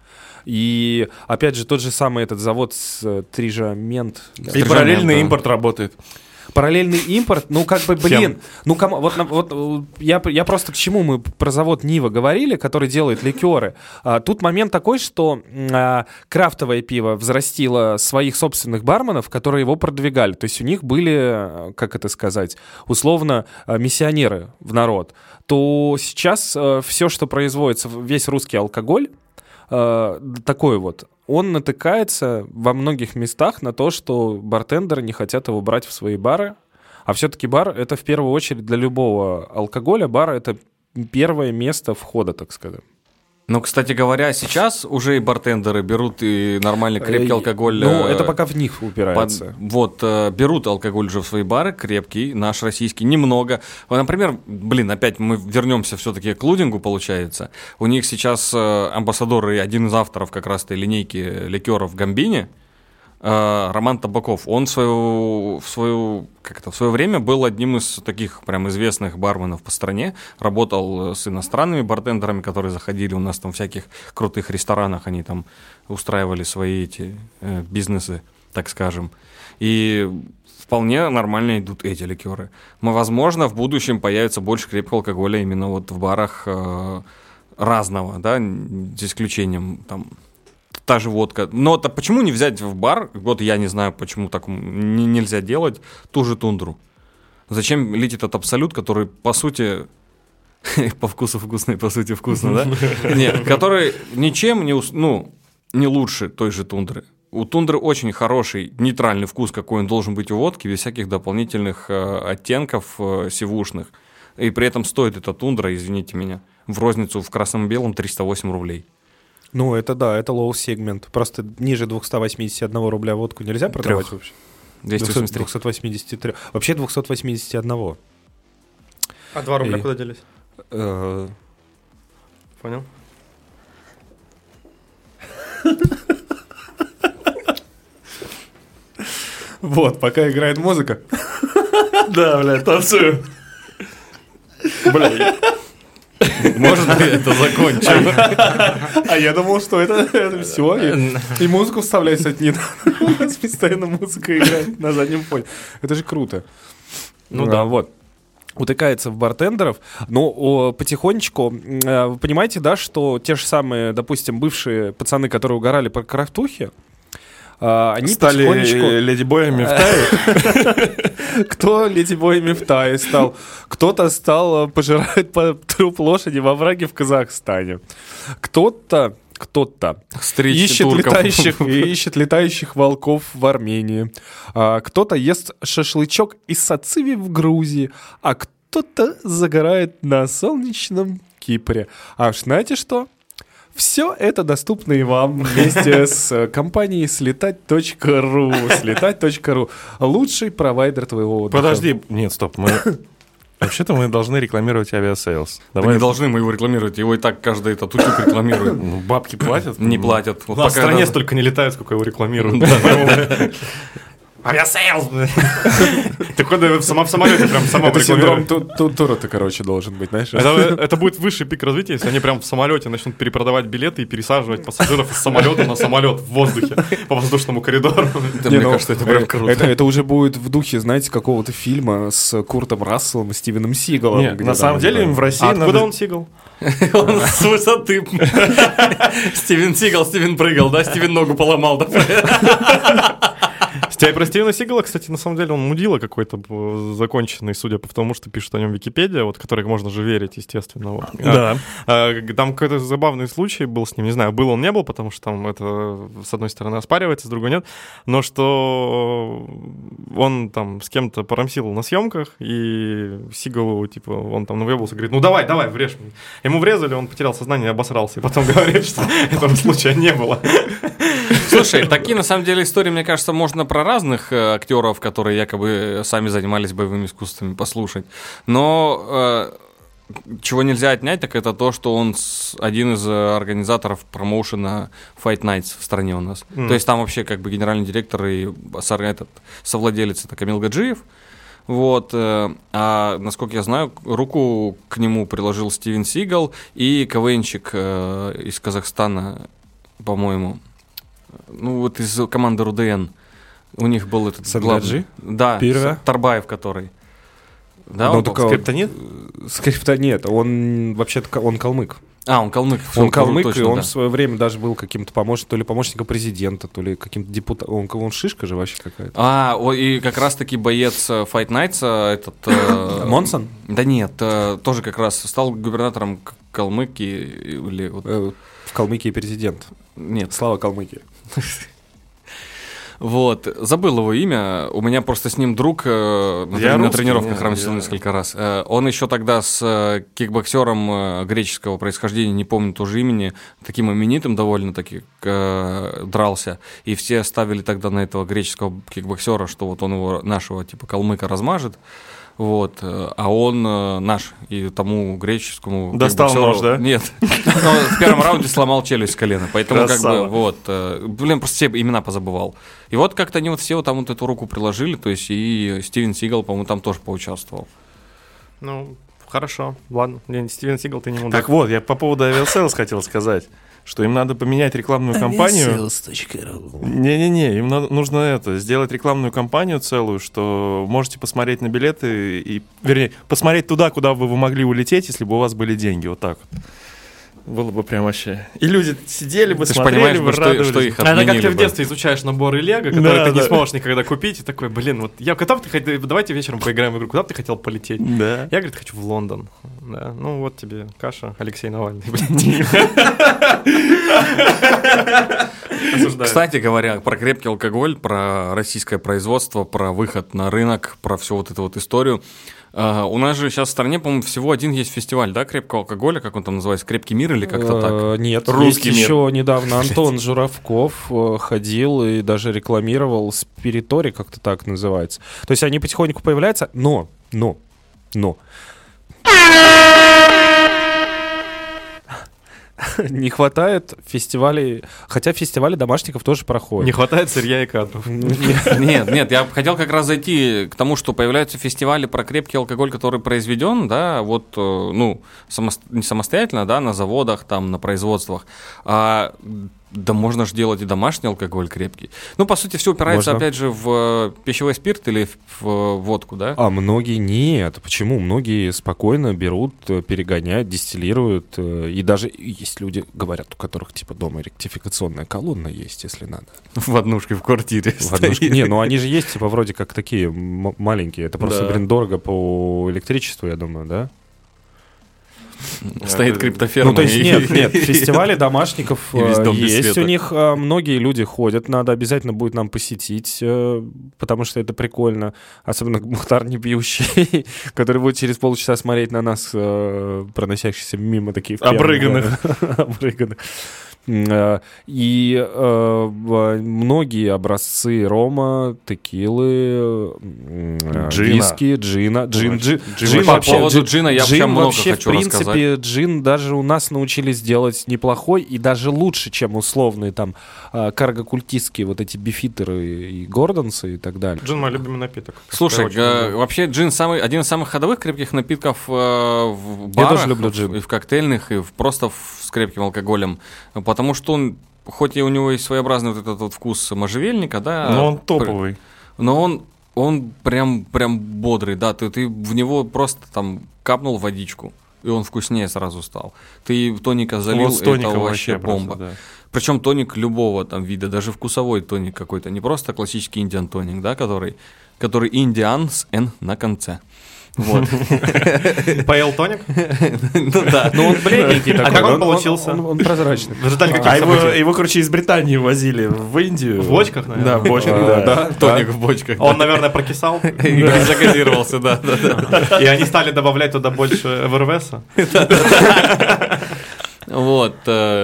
И опять же тот же самый этот завод с Трижамент.
И параллельный импорт работает.
Параллельный импорт, ну как бы, блин, ну вот я просто к чему мы про завод Нива говорили, который делает ликеры. Тут момент такой, что крафтовое пиво взрастило своих собственных барменов, которые его продвигали. То есть у них были, как это сказать, условно миссионеры в народ. То сейчас все, что производится, весь русский алкоголь, такой вот, он натыкается во многих местах на то, что бартендеры не хотят его брать в свои бары. А все-таки бар — это в первую очередь для любого алкоголя. Бар — это первое место входа, так сказать.
Ну, кстати говоря, сейчас уже и бартендеры берут и нормальный крепкий алкоголь.
Ну, это пока в них упирается.
Берут алкоголь уже в свои бары, крепкий, наш российский, немного. Например, опять мы вернемся все-таки к Лудингу, получается. У них сейчас амбассадор и один из авторов как раз этой линейки ликеров Гамбини, Роман Табаков. Он в свое время был одним из таких прям известных барменов по стране. Работал с иностранными бартендерами, которые заходили у нас там в всяких крутых ресторанах. Они там устраивали свои эти бизнесы, так скажем. И вполне нормально идут эти ликеры. Возможно, в будущем появится больше крепкого алкоголя именно вот в барах разного, да, за исключением там... Та же водка. Но почему не взять в бар, вот я не знаю, почему так нельзя делать, ту же тундру? Зачем лить этот абсолют, который, по сути, по вкусу вкусный, по сути вкусно, да? Нет, который ничем не лучше той же тундры. У тундры очень хороший нейтральный вкус, какой он должен быть у водки, без всяких дополнительных оттенков сивушных. И при этом стоит эта тундра, извините меня, в розницу в красном и белом 308 рублей.
Ну, это да, это low-сегмент. Просто ниже 281 рубля водку нельзя продавать вообще?
283.
283. Вообще 281.
А 2 рубля куда делись? Понял?
Вот, пока играет музыка.
Да, блядь, танцую. Бля,
может быть, это закончим.
А я думал, что это все. И музыку вставлять, кстати, не надо. У нас постоянно музыка играет на заднем фоне. Это же круто. Ну да, вот. Утыкается в бартендеров, но потихонечку, вы понимаете, да, что те же самые, допустим, бывшие пацаны, которые угорали по крафтухе, они
стали
потихонечку...
леди-боями в Тае?
Кто леди-боями в Тае стал? Кто-то стал пожирать труп лошади во враге в Казахстане. Кто-то ищет летающих волков в Армении. Кто-то ест шашлычок из сациви в Грузии. А кто-то загорает на солнечном Кипре. А знаете что? Все это доступно и вам вместе с компанией слетать.ру. Слетать.ру. Лучший провайдер твоего отдыха.
Подожди, нет, стоп. Вообще-то мы должны рекламировать авиасейлс.
Не должны мы его рекламировать. Его и так каждый этот утюг рекламирует.
Бабки платят?
Не платят.
В стране столько не летают, сколько его рекламируют. Авиасейлс! Ты куда в самолете прям сама
Это синдром
рекламируешь.
Тура-то, короче, должен быть, знаешь?
Это будет высший пик развития, если они прям в самолете начнут перепродавать билеты и пересаживать пассажиров из самолета на самолет в воздухе по воздушному коридору.
Мне кажется, это прям круто.
Это уже будет в духе, знаете, какого-то фильма с Куртом Расселом и Стивеном Сигалом.
Не, на самом деле им в России
А откуда
надо...
он Сигал?
Он с высоты. Стивен Сигал, Стивен прыгал, да? Стивен ногу поломал, да?
Про Стивена Сигала, кстати, на самом деле он мудила какой-то законченный, судя по тому, что пишет о нем Википедия, вот которой можно же верить, естественно. Вот.
Да.
Там какой-то забавный случай был с ним, не знаю, был он, не был, потому что там это с одной стороны оспаривается, с другой нет, но что он там с кем-то порамсил на съемках, и Сигалу, типа, он там навъебался, говорит, ну давай, врежь мне. Ему врезали, он потерял сознание, обосрался, и потом говорит, что этого случая не было.
Слушай, такие, на самом деле, истории, мне кажется, можно про разных актеров, которые якобы сами занимались боевыми искусствами, послушать. Но чего нельзя отнять, так это то, что он один из организаторов промоушена Fight Nights в стране у нас. То есть там вообще как бы генеральный директор и совладелец это Камил Гаджиев. Вот, а насколько я знаю, руку к нему приложил Стивен Сигал и КВНщик из Казахстана, по-моему. Ну, вот из команды РУДН. У них был этот
Садгаджи?
Да,
Пирва?
Тарбаев, который. Да,
Ну,
он
только
Скриптонит?
Скриптонит. Он вообще-то он калмык.
он калмык.
Он калмык,
точно,
и он
да.
в свое время даже был каким-то то ли помощником президента, то ли каким-то депутатом. Он шишка же вообще какая-то.
И как раз-таки боец Fight Nights, этот...
Монсон?
Да нет, тоже как раз стал губернатором Калмыкии или... Вот,
В Калмыкии президент.
нет,
Слава Калмыкии.
Вот, забыл его имя. У меня просто с ним друг на тренировках рамсил несколько раз. Он еще тогда с кикбоксером греческого происхождения, не помню тоже имени, таким именитым довольно-таки дрался. И все ставили тогда на этого греческого кикбоксера, что вот он его, нашего типа калмыка, размажет. Вот, а он наш, и тому греческому
Достал
кикбоксеру...
нож, да?
Нет, но в первом раунде сломал челюсть с колена, поэтому
Красава.
как бы, вот, просто все имена позабывал. И вот как-то они вот все вот там вот эту руку приложили, то есть и Стивен Сигал, по-моему, там тоже поучаствовал.
Ну, хорошо, ладно. Стивен Сигал, ты не мудак.
Так вот, я по поводу авиасейлс хотел сказать, что им надо поменять рекламную кампанию. Не-не-не, им нужно сделать рекламную кампанию целую, что можете посмотреть на билеты, вернее, посмотреть туда, куда бы вы могли улететь, если бы у вас были деньги, вот так вот. Было бы прям вообще... И люди сидели бы,
Ты ж
смотрели
понимаешь,
бы, радовались.
что их
Это как
отменили
ты в
бы.
детстве изучаешь наборы Лего, которые ты не
да.
сможешь никогда купить, и такой, блин, вот я куда бы ты хотел, давайте вечером поиграем в игру, куда бы ты хотел полететь?
Да.
Я, говорит, хочу в Лондон. Да. Ну вот тебе каша, Алексей Навальный, блин. Осуждаю.
Кстати говоря, про крепкий алкоголь, про российское производство, про выход на рынок, про всю вот эту вот историю. У нас же сейчас в стране, по-моему, всего один есть фестиваль, да, крепкого алкоголя, как он там называется, «Крепкий мир» или как-то так?
Нет,
Русский
есть
мир.
еще недавно Антон Журавков ходил и даже рекламировал «Спиритори», как-то так называется. То есть они потихоньку появляются, но не хватает фестивалей, хотя фестивали домашников тоже проходят.
Не хватает сырья и кадров.
Нет, я хотел как раз зайти к тому, что появляются фестивали про крепкий алкоголь, который произведен, да, вот, ну, не самостоятельно, да, на заводах, там, на производствах, да можно же делать и домашний алкоголь крепкий. Ну, по сути, все упирается,
Можно.
опять же, в пищевой спирт или в водку, да?
А многие нет. Почему? Многие спокойно берут, перегоняют, дистиллируют. И даже есть люди, говорят, у которых типа дома ректификационная колонна есть, если надо.
В однушке в квартире
В одну-
стоит.
Не, ну они же есть, типа, вроде как такие маленькие. Это просто,
Да.
блин, дорого по электричеству, я думаю, да?
Стоит криптоферма.
Ну, то есть
и-
нет, фестивали домашников
И весь дом без
есть
света.
у них, многие люди ходят, надо обязательно будет нам посетить, потому что это прикольно, особенно Мухтар Небьющий, который будет через полчаса смотреть на нас, проносящихся мимо таких пьяных,
Обрыганных.
обрыганных. И многие образцы рома, текилы,
Джина.
виски, джина. Джин
По поводу джина я
джин
вообще много
вообще,
хочу
в принципе, принципе, джин даже у нас научились делать неплохой и даже лучше, чем условные там карго-культистские вот эти бифитеры и гордонсы и так далее.
Джин мой любимый напиток.
Слушай,
Я очень люблю.
вообще джин один из самых ходовых крепких напитков в
Я
барах,
тоже люблю джин.
и в коктейльных, и просто с крепким алкоголем, потому что он, хоть и у него есть своеобразный вот этот вот вкус можжевельника, да,
Но он топовый.
но он прям бодрый, да, ты в него просто там капнул водичку, и он вкуснее сразу стал. Ты тоника залил,
Вот с тоником
это вообще
просто,
бомба.
да.
Причем тоник любого там вида, даже вкусовой тоник какой-то, не просто классический индиан тоник, да, который индиан с N на конце. Вот.
Паэл тоник?
Ну да.
Ну, он бледненький такой.
как он получился?
Он прозрачный.
В результате
А
каких событий?
его, короче, из Британии возили в Индию.
В бочках, наверное?
Да, в бочках, да.
Тоник в бочках.
Он, наверное, прокисал,
И закодировался, да.
и они стали добавлять туда больше ВРВСа.
Вот.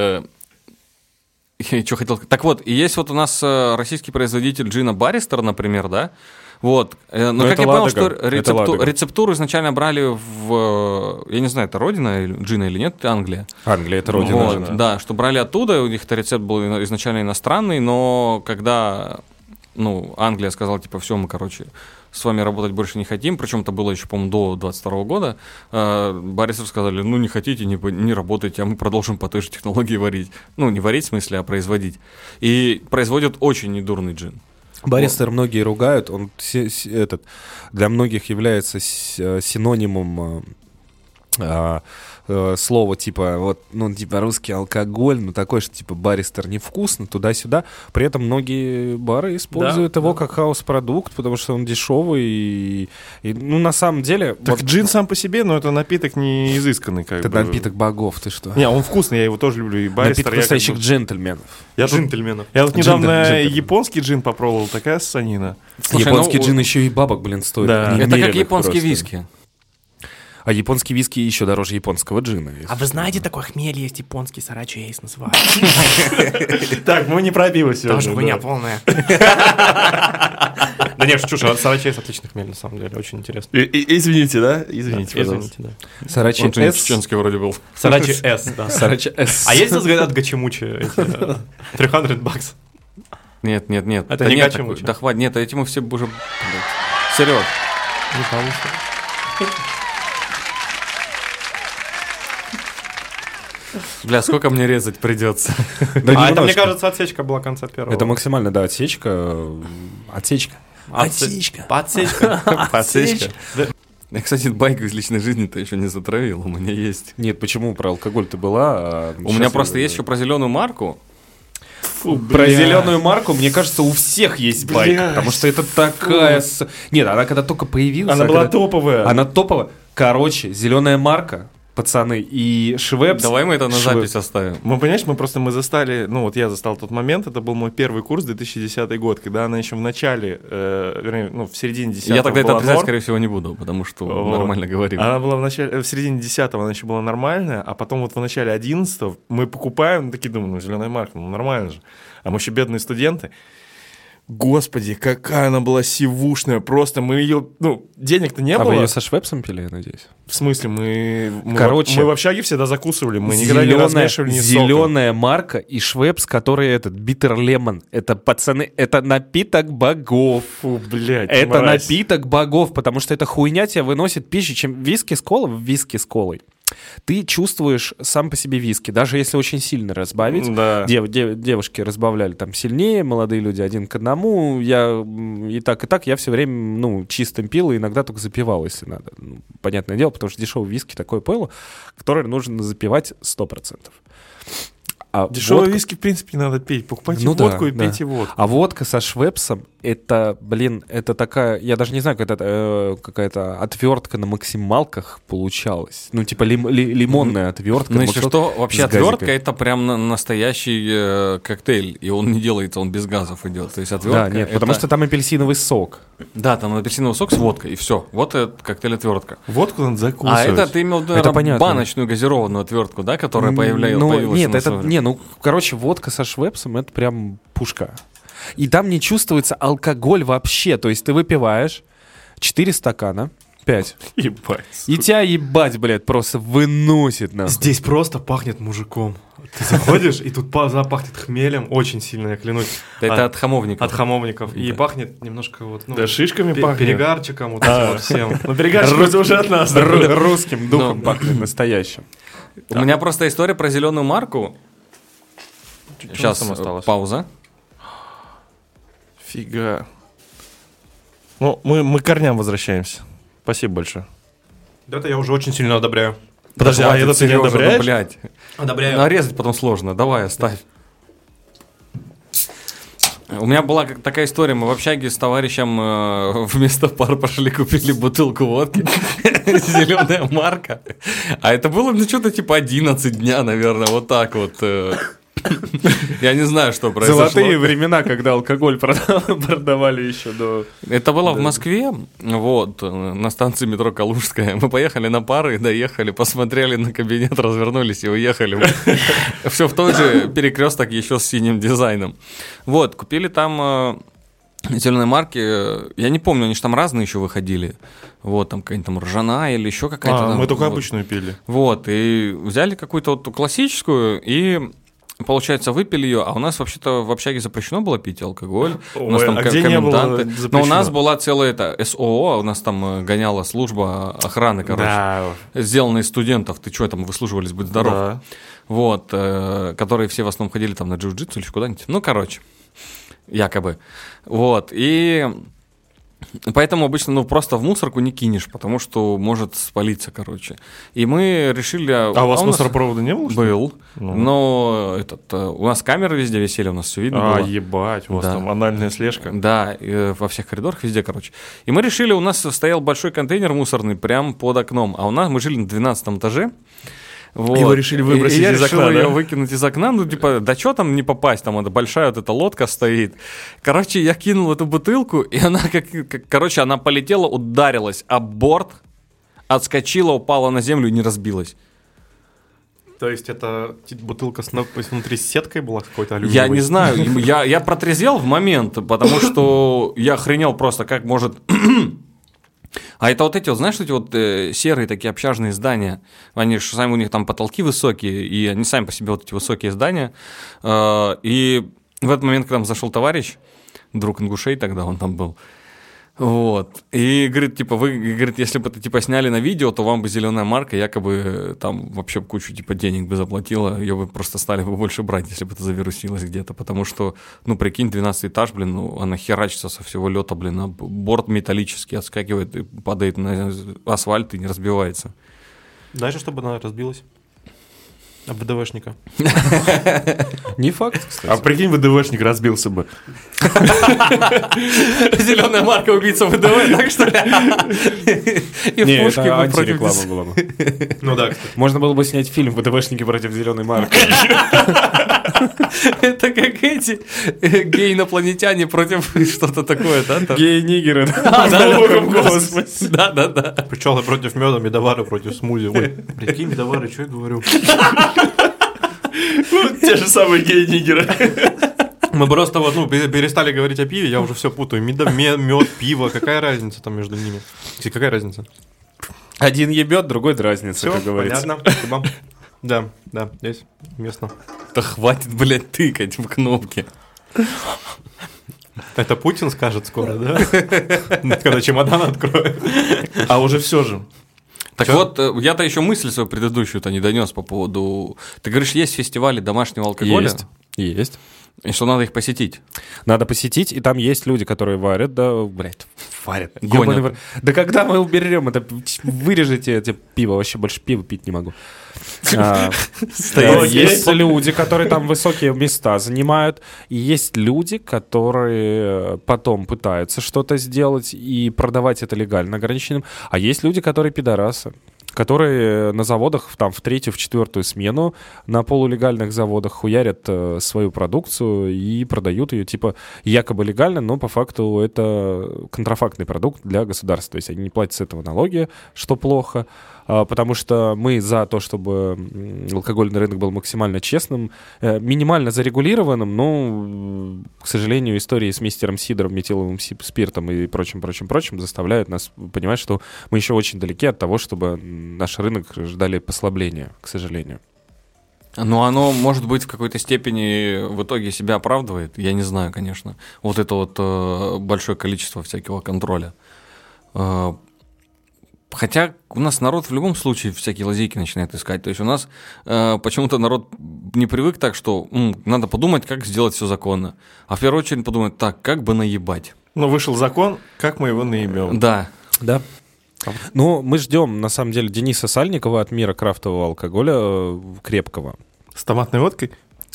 Что хотел сказать? Так вот, и есть вот у нас российский производитель джина Баристер, например, да? Вот. Но как
это
я понял,
Ладога.
что
Это Ладога.
рецептуру изначально брали в... Я не знаю, это родина джина или нет, это Англия.
Англия — это родина
Вот,
джина.
да, что брали оттуда, у них это рецепт был изначально иностранный, но когда, Англия сказала, типа, все, мы, короче, с вами работать больше не хотим, причем это было еще, по-моему, до 22 года, Баристер сказали, не хотите, не работайте, а мы продолжим по той же технологии варить. Не варить, в смысле, а производить. И производят очень недурный джин.
Баристер многие ругают, он для многих является синонимом слова типа русский алкоголь, такой, что типа баристер невкусно, туда-сюда. При этом многие бары используют его как хаус-продукт, потому что он дешевый и на самом деле...
Так джин сам по себе, но это напиток не изысканный, как
Это
бы.
напиток богов, ты что?
Не, он вкусный, я его тоже люблю. И баристер,
Напиток настоящих джентльменов.
Я тут
Джентльменов.
недавно
Джентльмен.
японский джин попробовал, такая ссанина.
Слушай,
Японский джин еще и бабок, стоит.
Да.
Это как
немеренных
японский
просто.
виски.
А японский виски еще дороже японского джина.
А вы знаете, такой хмель есть японский, Сарачи Эйс называется.
Так, мы не про пиво сегодня.
Тоже хуйня полная.
Да нет, шучу, Сарачи есть отличный хмель, на самом деле, очень интересно.
Извините, да? Извините, пожалуйста.
Извините, да.
Сарачи
Он что-нибудь
С.
чеченский вроде был.
Сарачи С, да.
Сарачи С.
А есть, говорят, гачимучи, эти, 300 бакс?
Нет.
Это
Да
не
нет
гачи-мучи.
такой. Да хватит, нет, эти мы все уже... Серег.
Не получится.
Бля, сколько мне резать придется?
Да
А это, мне
немножко.
кажется, отсечка была конца первого.
Это максимально, да, отсечка. Отсечка.
Подсечка.
Подсечка.
Я, кстати, байку из личной жизни-то еще не затравил, у меня есть.
Нет, почему про алкоголь-то была?
У меня просто есть еще про зеленую марку.
Про зеленую марку, мне кажется, у всех есть байк.
Бля,
Потому что это такая... Нет, она когда только появилась...
Она была
когда-
топовая.
Она топовая. Короче, зеленая марка, пацаны, и Швепс...
Давай мы это на
Швепс.
запись оставим.
Мы, понимаешь, мы застали, я застал тот момент, это был мой первый курс, 2010 год, когда она еще в начале, вернее, в середине 10-го
Я тогда это
была
отрезать,
норм.
скорее всего, не буду, потому что
Вот.
нормально говорил.
Она была в середине 10-го, она еще была нормальная, а потом вот в начале 11-го мы покупаем, такие думаем, зеленая марка, нормально же. А мы еще бедные студенты. Господи, какая она была сивушная, просто мы ее, денег-то не
А
было.
вы ее со Швепсом пили, я надеюсь?
В смысле, мы
Короче,
в общаге всегда закусывали, мы никогда не размешивали ни соком.
Зеленая марка и Швепс, который Bitter Lemon. Это, пацаны, это напиток богов.
Фу, блядь,
Это
мразь.
напиток богов, потому что эта хуйня тебя выносит пищу, чем виски с колой. Ты чувствуешь сам по себе виски, даже если очень сильно разбавить.
Да.
Девушки разбавляли там сильнее, молодые люди 1 к 1. Я и так, я все время, чистым пил, и иногда только запивал, если надо. Понятное дело, потому что дешевый виски такое пойло, которое нужно запивать 100%. А
Дешевые
водка-
виски, в принципе, не надо пить. Покупайте
Ну да,
водку и
да.
пейте водку.
А водка со Швепсом, это такая, я даже не знаю, какая-то отвертка на максималках получалась. Типа лимонная отвертка.
Ну, если что, вообще
с газикой.
отвертка это прям настоящий коктейль, и он не делается, он без газов идет. То есть отвертка.
Да, нет, потому что там апельсиновый сок.
Да, там апельсиновый сок с водкой, и все. Вот это коктейль отвертка.
Водку надо закусывать.
А это ты имел в виду,
Это
наверное,
понятно.
баночную газированную отвертку, да, которая появилась
Нет,
на
это,
Севере?
короче, водка со Швепсом, это прям пушка. И там не чувствуется алкоголь вообще. То есть ты выпиваешь 4 стакана, 5.
Ебать.
И тебя ебать, блядь, просто выносит нахуй.
Здесь просто пахнет мужиком. Ты заходишь, и тут запахнет хмелем очень сильно, я клянусь.
Это от хамовников.
От хамовников. И
Да.
пахнет немножко вот... Ну,
Да шишками пахнет.
перегарчиком, вот этим вот всем.
Ну, перегарчик это уже от нас.
Русским духом
Ну.
пахнет настоящим.
У меня просто история про зеленую марку. Сейчас
там осталось?
пауза.
Фига. Ну, мы к корням возвращаемся. Спасибо большое.
Это я уже очень сильно одобряю.
Подожди, а
Хватит,
это ты не
Серёжа, ну,
одобряешь?
блядь.
Одобряю.
Нарезать потом сложно. Давай, оставь. У меня была такая история. Мы в общаге с товарищем вместо пар пошли, купили бутылку водки. Зеленая марка. А это было, ну, что-то типа 11 дня, наверное, вот так вот. Я не знаю, что произошло.
Золотые времена, когда алкоголь продавали еще до...
Это было в Москве, вот, на станции метро Калужская. Мы поехали на пары, доехали, посмотрели на кабинет, развернулись и уехали. Все в тот же перекресток еще с синим дизайном. Вот, купили там зеленые марки. Я не помню, они же там разные еще выходили. Вот, там какая-нибудь там ржаная или еще какая-то.
А,
там,
мы только
вот.
обычную пили.
Вот, и взяли какую-то вот классическую и... Получается, выпили ее, а у нас вообще-то в общаге запрещено было пить алкоголь. У нас
Ой,
там
а где не было
коменданты. Но у
запрещено?
нас была целая СОО, у нас там гоняла служба охраны, короче.
Да.
Сделанная из студентов. Ты что, там выслуживались, будь здоров.
Да.
Вот, которые все в основном ходили там на джиу-джитсу или куда-нибудь. Ну, короче, якобы. Вот, и... Поэтому обычно, ну, просто в мусорку не кинешь, потому что может спалиться, короче. И мы решили...
А у вас
нас
мусоропровода не было? что ли?
был,
Ну.
но у нас камеры везде висели, у нас все видно
А,
было.
ебать, у вас
Да.
там анальная слежка.
Да, и во всех коридорах везде, короче. И мы решили, у нас стоял большой контейнер мусорный прямо под окном, а у нас мы жили на 12 этаже. Вот.
Его решили выбросить
и я
из
решил
окна, да?
ее выкинуть из окна, ну, типа, да что там не попасть, там эта большая вот эта лодка стоит. Короче, я кинул эту бутылку, и она, короче, она полетела, ударилась об борт, отскочила, упала на землю и не разбилась.
То есть это бутылка внутри с сеткой была какой-то алюминиевой?
Я не знаю, я протрезвел в момент, потому что я охренел просто, как может... А это вот эти вот, знаешь, эти вот серые такие общажные здания, они же сами, у них там потолки высокие, и они сами по себе вот эти высокие здания. И в этот момент, когда там зашел товарищ, друг ингушей тогда он там был, вот, и говорит, типа, вы, говорит, если бы это, типа, сняли на видео, то вам бы зеленая марка якобы там вообще кучу, типа, денег бы заплатила, ее бы просто стали бы больше брать, если бы это завирусилось где-то, потому что, ну, прикинь, 12 этаж, блин, ну, она херачится со всего лета, блин, а борт металлический отскакивает и падает на асфальт и не разбивается.
Дальше, чтобы она разбилась. Об ВДВшника.
Не факт, кстати.
А прикинь, ВДВшник разбился бы.
Зеленая марка убийца ВДВ, так что ли? И
Не,
пушки
это
бы против...
антиреклама была бы.
Ну да, кстати.
Можно было бы снять фильм «ВДВшники против зеленой марки».
Это как эти гей-инопланетяне против что-то такое, да? там?
Геи-нигеры.
Да.
Пчелы против меда, медовары против смузи. Ой, прикинь, медовары, что я говорю?
Те же самые гей-нигеры.
Мы просто вот, ну, перестали говорить о пиве, я уже все путаю. Мед, пиво, какая разница там между ними? Кстати, какая разница?
Один ебет, другой дразнится,
Все,
как говорится.
понятно. Спасибо. Да, здесь местно.
Да хватит, блядь, тыкать в кнопки.
Это Путин скажет скоро, да? Когда чемодан откроет.
А уже все же.
Так вот, я-то еще мысль свою предыдущую-то не донес по поводу... Ты говоришь, есть фестивали домашнего алкоголя?
Есть.
И что надо их посетить?
Надо посетить, и там есть люди, которые варят, да, блядь, варят.
Гонят.
Ёбаный вар- Да когда мы уберем это, вырежете это пиво, вообще больше пива пить не могу. Есть люди, которые там высокие места занимают, и есть люди, которые потом пытаются что-то сделать и продавать это легально ограниченным, а есть люди, которые пидорасы, которые на заводах там в третью, в четвертую смену на полулегальных заводах хуярят свою продукцию и продают ее типа якобы легально, но по факту это контрафактный продукт для государства. То есть они не платят с этого налоги, что плохо, потому что мы за то, чтобы алкогольный рынок был максимально честным, минимально зарегулированным, но, к сожалению, истории с мистером Сидором, метиловым спиртом и прочим заставляют нас понимать, что мы еще очень далеки от того, чтобы наш рынок ждали послабления, к сожалению.
Но оно, может быть, в какой-то степени в итоге себя оправдывает. Я не знаю, конечно. Вот это вот большое количество всякого контроля. Хотя у нас народ в любом случае всякие лазейки начинает искать. То есть у нас почему-то народ не привык так, что надо подумать, как сделать все законно. А в первую очередь подумать, так, как бы наебать.
Ну, вышел закон, как мы его наебем?
Да.
Да. Ну, мы ждем, на самом деле, Дениса Сальникова от мира крафтового алкоголя крепкого.
С томатной водкой?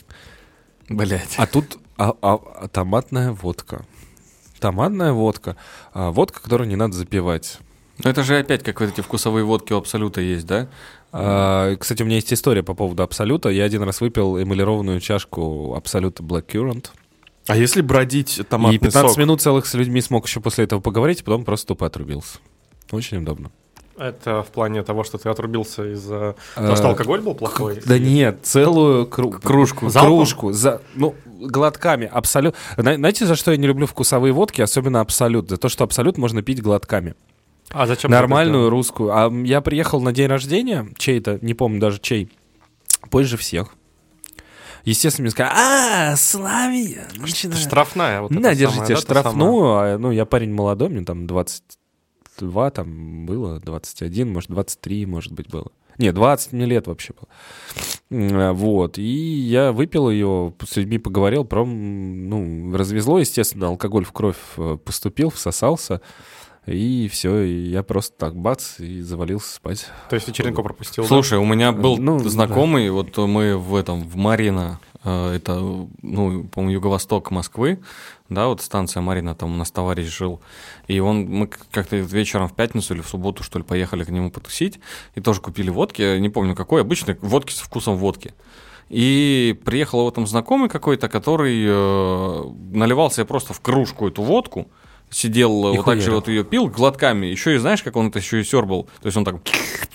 Блять.
А тут томатная водка. Томатная водка. Водка, которую не надо запивать.
Ну это же опять как вот эти вкусовые водки у Абсолюта есть, да?
Кстати, у меня есть история по поводу Абсолюта. Я один раз выпил эмалированную чашку Абсолюта Black Currant.
А если бродить томатный
И 15
сок?
минут целых с людьми смог еще после этого поговорить, а потом просто тупо отрубился. Очень удобно.
Это в плане того, что ты отрубился из-за того, что алкоголь был плохой?
Да нет, целую кружку.
Залпом?
Кружку. Глотками. Абсолют. Знаете, за что я не люблю вкусовые водки, особенно Абсолют? За то, что Абсолют можно пить глотками.
А зачем?
Нормальную русскую. А я приехал на день рождения, чей-то, не помню даже чей, позже всех. Естественно, мне сказали, Славия, начинаю.
Штрафная. Вот
Да,
эта
держите
самая, да, та
штрафную. Я парень молодой, мне там 22 там было, 21, может, 23, может быть, было. Не, 20 мне лет вообще было. Вот. И я выпил ее, с людьми поговорил, развезло, естественно, алкоголь в кровь поступил, всосался. И все, и я просто так бац, и завалился спать.
То есть вечеринку пропустил?
Слушай, у меня был
Ну,
знакомый, вот мы в Марьино, это, по-моему, юго-восток Москвы, да, вот станция Марьино, там у нас товарищ жил, и мы как-то вечером в пятницу или в субботу, что ли, поехали к нему потусить, и тоже купили водки, не помню какой, обычной водки со вкусом водки. И приехал вот там знакомый какой-то, который наливал себе просто в кружку эту водку, сидел,
и
вот так же
хуярил.
вот ее пил глотками, еще и знаешь, как он это еще и сёрбал, то есть он так...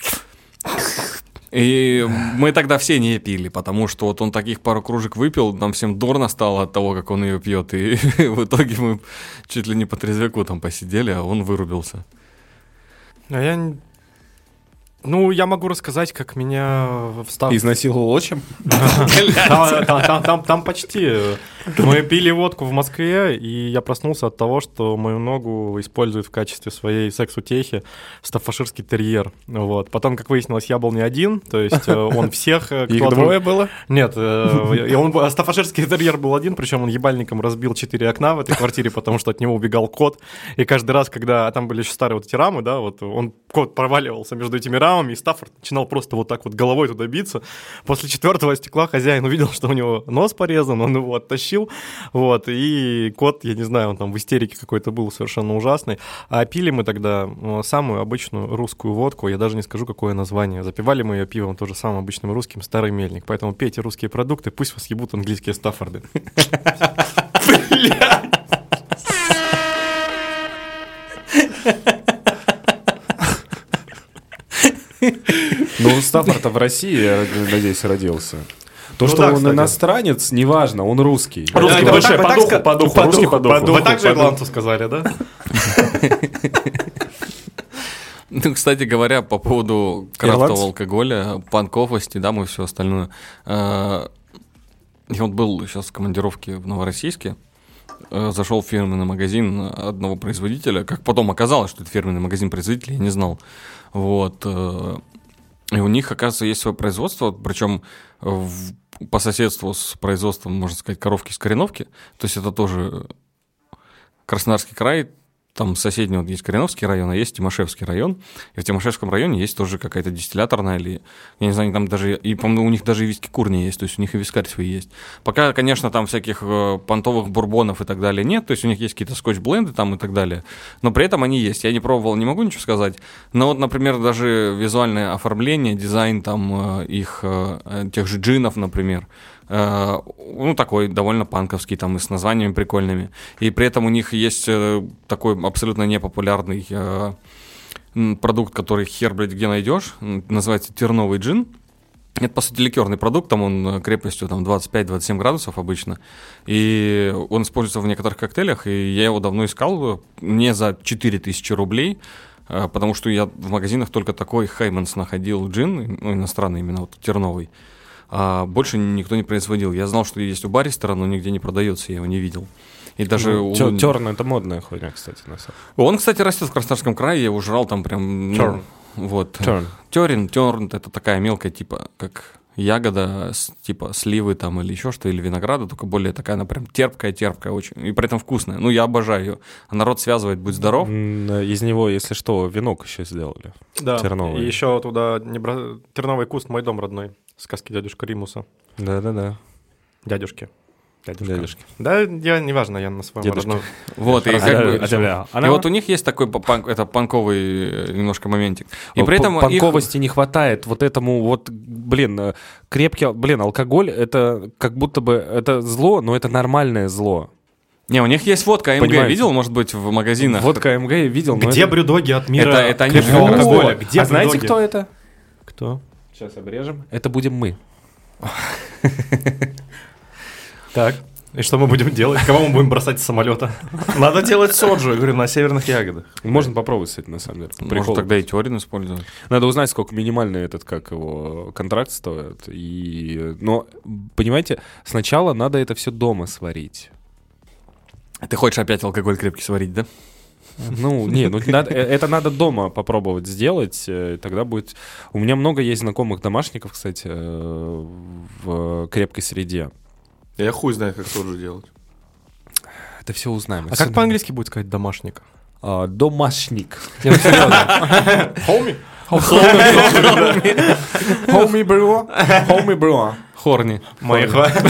И мы тогда все не пили, потому что вот он таких пару кружек выпил, нам всем дурно стало от того, как он ее пьет, и в итоге мы чуть ли не по трезвяку там посидели, а он вырубился.
Я могу рассказать, как меня встал.
Изнасиловал отчим?
Там почти. Мы пили водку в Москве, и я проснулся от того, что мою ногу используют в качестве своей секс-утехи стаффордширский терьер. Вот. Потом, как выяснилось, я был не один, то есть он всех...
Их двое было?
Нет, стаффордширский терьер был один, причем он ебальником разбил 4 окна в этой квартире, потому что от него убегал кот. И каждый раз, когда там были еще старые вот эти рамы, да, вот кот проваливался между этими рамами, и Стаффорд начинал просто вот так вот головой туда биться. После 4-го стекла хозяин увидел, что у него нос порезан, он его оттащил, вот, и кот, я не знаю, он там в истерике какой-то был совершенно ужасный. А пили мы тогда самую обычную русскую водку, я даже не скажу, какое название. Запивали мы ее пивом тоже самым обычным русским, старый мельник. Поэтому пейте русские продукты, пусть вас ебут английские Стаффорды. Блядь!
Стаффорд в России, я надеюсь, родился. То,
Ну
что
да,
он
кстати.
иностранец, неважно, он русский.
Русский
Да,
вообще
вы так
по духу, русский по духу.
Вы так же ирландцу сказали, да?
Кстати говоря, по поводу крафтового алкоголя, панковости, да, и все остальное. Я вот был сейчас в командировке в Новороссийске, зашел в фирменный магазин одного производителя, как потом оказалось, что это фирменный магазин производителя, я не знал. Вот. И у них, оказывается, есть свое производство, причем по соседству с производством, можно сказать, коровки с Кореновки. То есть это тоже Краснодарский край, там соседний вот есть Кореновский район, а есть Тимошевский район. И в Тимошевском районе есть тоже какая-то дистилляторная, или, я не знаю, там даже, и, по-моему, у них даже и виски курни есть, то есть у них и вискарь свой есть. Пока, конечно, там всяких понтовых бурбонов и так далее нет, то есть у них есть какие-то скотч-бленды там и так далее, но при этом они есть. Я не пробовал, не могу ничего сказать, но вот, например, даже визуальное оформление, дизайн там их, тех же джинов, например, ну, такой довольно панковский, там, и с названиями прикольными. И при этом у них есть такой абсолютно непопулярный продукт, который хер, блядь, где найдешь, называется терновый джин. Это, по сути, ликерный продукт, там он крепостью там, 25-27 градусов обычно, и он используется в некоторых коктейлях, и я его давно искал не за 4000 рублей, потому что я в магазинах только такой Хейманс находил джин, ну, иностранный именно, вот терновый. А больше никто не производил. Я знал, что есть у баристера, но нигде не продается, я его не видел. И даже
Терн — это модная хуйня, кстати, на самом деле.
Он, кстати, растет в Краснодарском крае, я его жрал там прям...
Терн.
Вот.
Терн.
Терн — это такая мелкая, типа, как ягода, типа сливы там или еще что, или винограда, только более такая, она прям терпкая очень, и при этом вкусная. Ну, я обожаю ее. А народ связывает, будь здоров.
Из него, если что, венок еще сделали.
Да,
терновый.
И еще туда терновый куст «Мой дом родной», сказки дядюшка Римуса.
Да-да-да.
Дядюшки.
Дядюшки.
Да, я неважно, я на своем родном.
Вот, и как бы... И вот у них есть такой это панковый немножко моментик. И при этом
панковости не хватает вот этому вот, крепкий, алкоголь, это как будто бы, это зло, но это нормальное зло.
Не, у них есть водка АМГ,
Понимаете?
видел, может быть, в магазинах?
Водка АМГ я видел. но
Где
это...
брюдоги от мира
Это они же
крепкого
как раз-
алкоголя? Где
А знаете,
брюдоги?
кто это?
Кто?
Сейчас обрежем. Это будем мы.
Так. И что мы будем делать? Кого мы будем бросать с самолета?
Надо делать соджу, я говорю, на северных ягодах.
Можно попробовать, кстати, на самом деле.
Может,
Прикол.
тогда и Терин использовать.
Надо узнать, сколько минимальный этот, как его, контракт стоит. Но, понимаете, сначала надо это все дома сварить.
Ты хочешь опять алкоголь крепкий сварить, да?
Это надо дома попробовать сделать, тогда будет... У меня много есть знакомых домашников, кстати, в крепкой среде.
Я хуй знает, как соджу делать.
Это все узнаем.
А как по-английски будет сказать «домашник»?
Домашник.
Хоми?
Homie bro.
Хорни.
Мои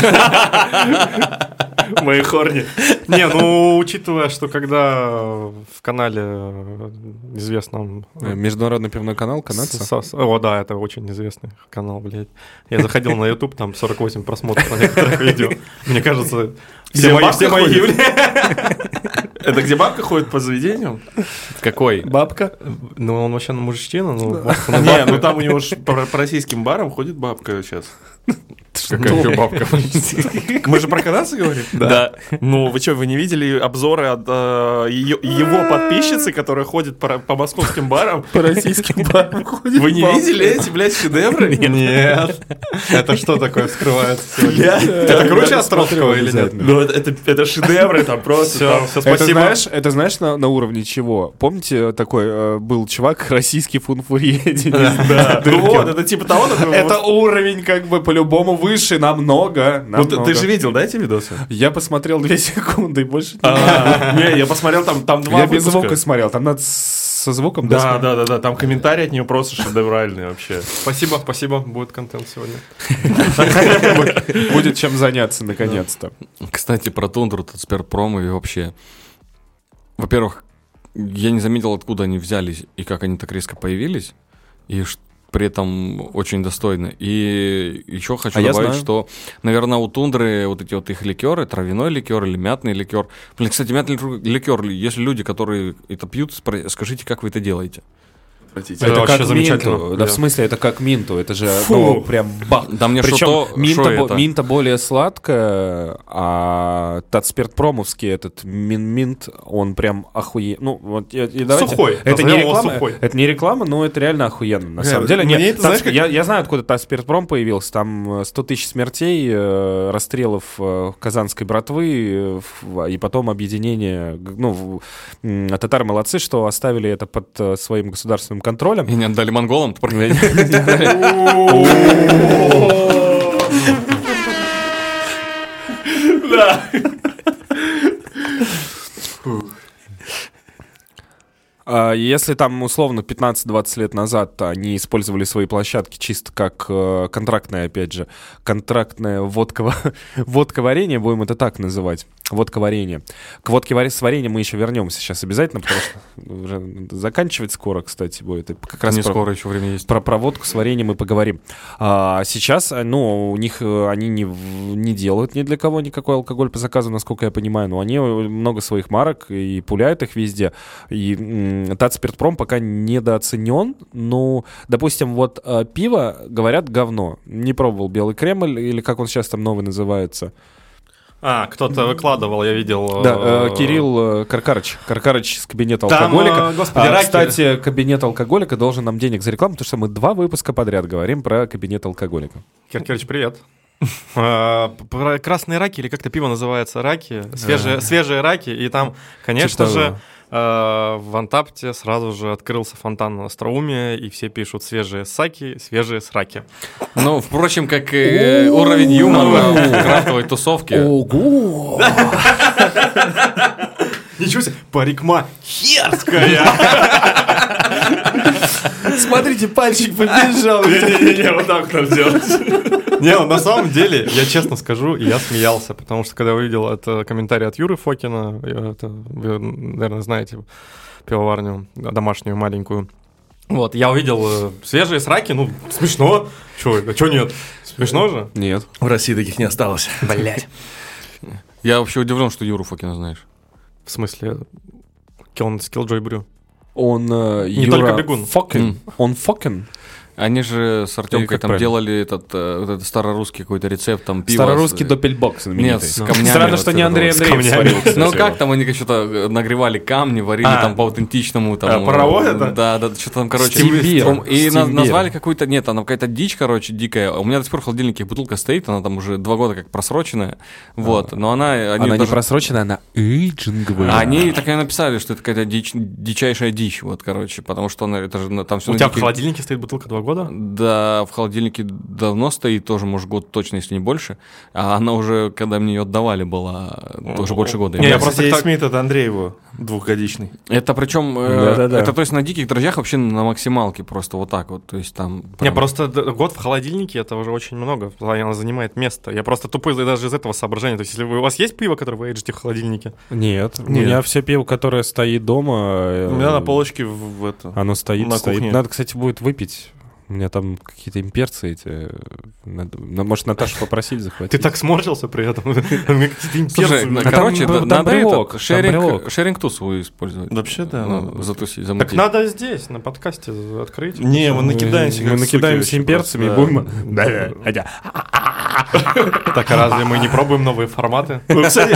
хорни. Не, ну, учитывая, что когда в канале известном...
Международный пивной канал канадца.
О, да, это очень известный канал, блядь. Я заходил на YouTube, там 48 просмотров на некоторых видео. Мне кажется, все мои явления...
Это где бабка ходит по заведениям?
Какой?
Бабка.
Ну, он вообще на мужчина, ну...
Не, ну там у него ж по российским барам ходит бабка сейчас.
Какая еще бабка?
Мы же про канадца говорим?
Да.
Ну, вы что, вы не видели обзоры от его подписчицы, которая ходит по московским барам?
По российским барам ходит.
Вы не видели эти, блядь, шедевры?
Нет. Это что такое вскрывается сегодня? Это круче Островского или нет?
Ну, это шедевры там просто.
Все, спасибо.
Это знаешь на уровне чего? Помните, такой был чувак, российский фунфуриедин?
Да, ну вот, это типа того,
Это уровень как бы по-любому выше намного.
Ну, ты же видел, да, эти видосы?
Я посмотрел 2 секунды и больше не...
Не, я посмотрел, там 2
Я без
выпуска.
звука смотрел, там надо со звуком.
Да, там комментарии от нее просто шедевральные вообще.
Спасибо, будет контент сегодня.
Будет чем заняться наконец-то.
Кстати, про тундру, Татспиртпром и вообще. Во-первых, я не заметил, откуда они взялись и как они так резко появились. И при этом очень достойно. И еще хочу добавить, что, наверное, у тундры вот эти вот их ликеры, травяной ликер или мятный ликер. Блин, кстати, мятный ликер, если люди, которые это пьют, скажите, как вы это делаете?
Это вообще замечательно.
Да, в смысле, это как минту. Это же, ну, прям бах.
Да мне
Причем
что
минта более сладкая, а Татспиртпромовский этот минт, он прям охуенный. Ну, вот,
сухой.
Это не
Назовем его
реклама,
сухой.
это не реклама, но это реально охуенно. На самом деле,
мне это, знаешь, как-
я знаю, откуда Татспиртпром появился. Там 100 тысяч смертей, расстрелов казанской братвы, и потом объединение. Ну, татары молодцы, что оставили это под своим государственным контролем.
И не отдали монголам?
Если там, условно, 15-20 лет назад они использовали свои площадки чисто как контрактное, опять же, контрактное водковарение, будем это так называть, водковарение. К водке с вареньем мы еще вернемся сейчас обязательно, потому что уже заканчивать скоро, кстати, будет. И как раз
Не скоро, еще время есть.
про водку с вареньем мы поговорим. Сейчас, у них они не делают ни для кого никакой алкоголь по заказу, насколько я понимаю, но они много своих марок и пуляют их везде. И Татспиртпром пока недооценен. Ну, допустим, вот пиво, говорят, говно. Не пробовал белый Кремль, или как он сейчас там новый называется.
Кто-то выкладывал, я видел.
Да, Кирилл Каркарыч с кабинета алкоголика.
раки.
Кстати, кабинет алкоголика должен нам денег за рекламу, потому что мы 2 выпуска подряд говорим про кабинет алкоголика.
Киркевич, привет. Про красные раки, или как-то пиво называется, раки, свежие раки, и там, конечно же, в Антапте сразу же открылся фонтан на Остроумие, и все пишут свежие саки, свежие сраки.
Ну, впрочем, как и уровень юмора в крафтовой тусовке.
Ого!
Ничего себе, парикма херская!
Смотрите, пальчик побежал.
Не-не-не, вот так надо делать. Не, на самом деле, я честно скажу, я смеялся, потому что когда увидел это комментарий от Юры Фокина, вы, наверное, знаете пивоварню домашнюю маленькую. Вот, я увидел свежие сраки, смешно. Чё нет? Смешно же?
Нет.
В России таких не осталось.
Блять.
Я вообще удивлен, что Юру Фокина знаешь.
В смысле, он с Killjoy Brew.
Он
Не только бегун.
Фокин. Он Фокин.
Они же с Артемкой
как
там
правильно?
делали этот старорусский какой-то рецепт, там пиво.
Старорусский доппельбокс знаменитый.
Нет, с камнями.
Странно,
вот
что
это
не Андрей
вот. С
Андреев
камнями.
сварил, кстати,
Ну как
его.
там они что-то нагревали камни, варили там по-аутентичному. Там,
паровой это?
Да, что-то там, короче.
Стимбир.
И
Стимбир.
назвали какую-то, нет, там какая-то дичь, короче, дикая. У меня до сих пор в холодильнике бутылка стоит, она там уже 2 года как просроченная. Вот, но она...
Она не просроченная, она эйджинговая.
Они так и написали, что это какая-то дичайшая дичь, вот, короче, потому что это же там все...
У тебя в холодильнике стоит бутылка 2 года?
Да, в холодильнике давно стоит, тоже, может, год точно, если не больше. А она уже, когда мне ее отдавали, была тоже больше года.
Не, я
Я
просто
просто
так-
Смит, это Андрееву, 2-годичный.
Это причем,
Да-да-да.
это то есть на диких дрожжах вообще на максималке просто вот так вот, то есть там...
Не,
прям-
просто год в холодильнике это уже очень много, она занимает место. Я просто тупой даже из этого соображения. То есть, если у вас есть пиво, которое вы эйджите в холодильнике?
Нет, у меня все пиво, которое стоит дома...
У меня на полочке в это.
Оно стоит.
на кухне.
Надо, кстати, будет выпить. У меня там какие-то имперцы эти. Может, Наташу попросить захватить.
Ты так сморщился при этом. У меня какие-то имперцы.
Слушай,
там
короче,
там
надо
брелок,
этот
там брелок.
шеринг тусу использовать.
Вообще, да.
Ну, затусить,
Так
замутить.
надо здесь, на подкасте открыть.
Не, мы накидаемся.
Мы
как
накидаемся
суки
имперцами и
вообще,
будем... Да, хотя...
Так, а разве мы не пробуем новые форматы?
Ну, кстати,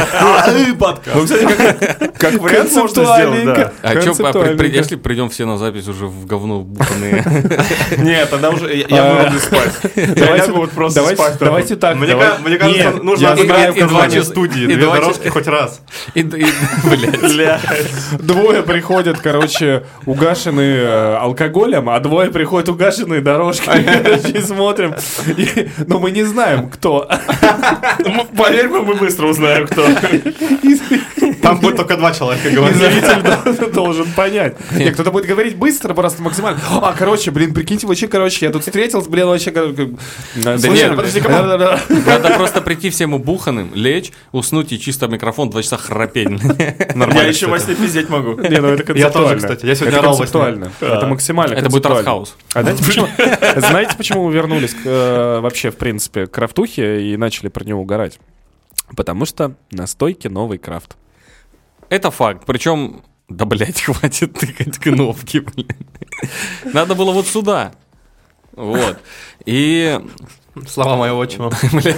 как вариант можно сделать, да.
А чё,
Концептуальненько.
если придем все на запись уже в говно вбуханные?
Нет, тогда уже я вырублю спать. Я лягу вот просто спать.
Давайте так.
Мне
давай.
кажется,
Нет,
нужно
я
отбирать
знаю,
в
как
название
звонит.
студии.
И
2
давайте-
дорожки хоть раз.
Блядь.
Двое приходят, короче, угашенные алкоголем, а 2 приходят угашенные дорожками. Короче, и смотрим. Но мы не знаем, кто.
Поверь мне, мы быстро узнаем, кто.
Там будет только 2 человека
И
говорить.
зритель должен понять. Нет, кто-то будет говорить быстро, просто максимально. Короче, прикиньте, вообще, я тут встретился, вообще...
Да
Слушай,
нет,
подожди,
надо просто прийти всем убуханным, лечь, уснуть и чисто в микрофон 2 часа храпеть.
Я еще во сне пиздеть могу.
Не, ну это
Я тоже,
концептуально.
кстати. Я сегодня
Это
орал во сне.
концептуально. Это максимально
Это будет
концептуально.
артхаус.
А знаете, почему мы вернулись вообще, в принципе, к крафтухе и начали про него угорать? Потому что на стойке новый крафт.
Это факт. Причем, да, блядь, хватит тыкать кнопки, блин. Надо было вот сюда. Вот. И...
Слова моего отчима.
Блядь.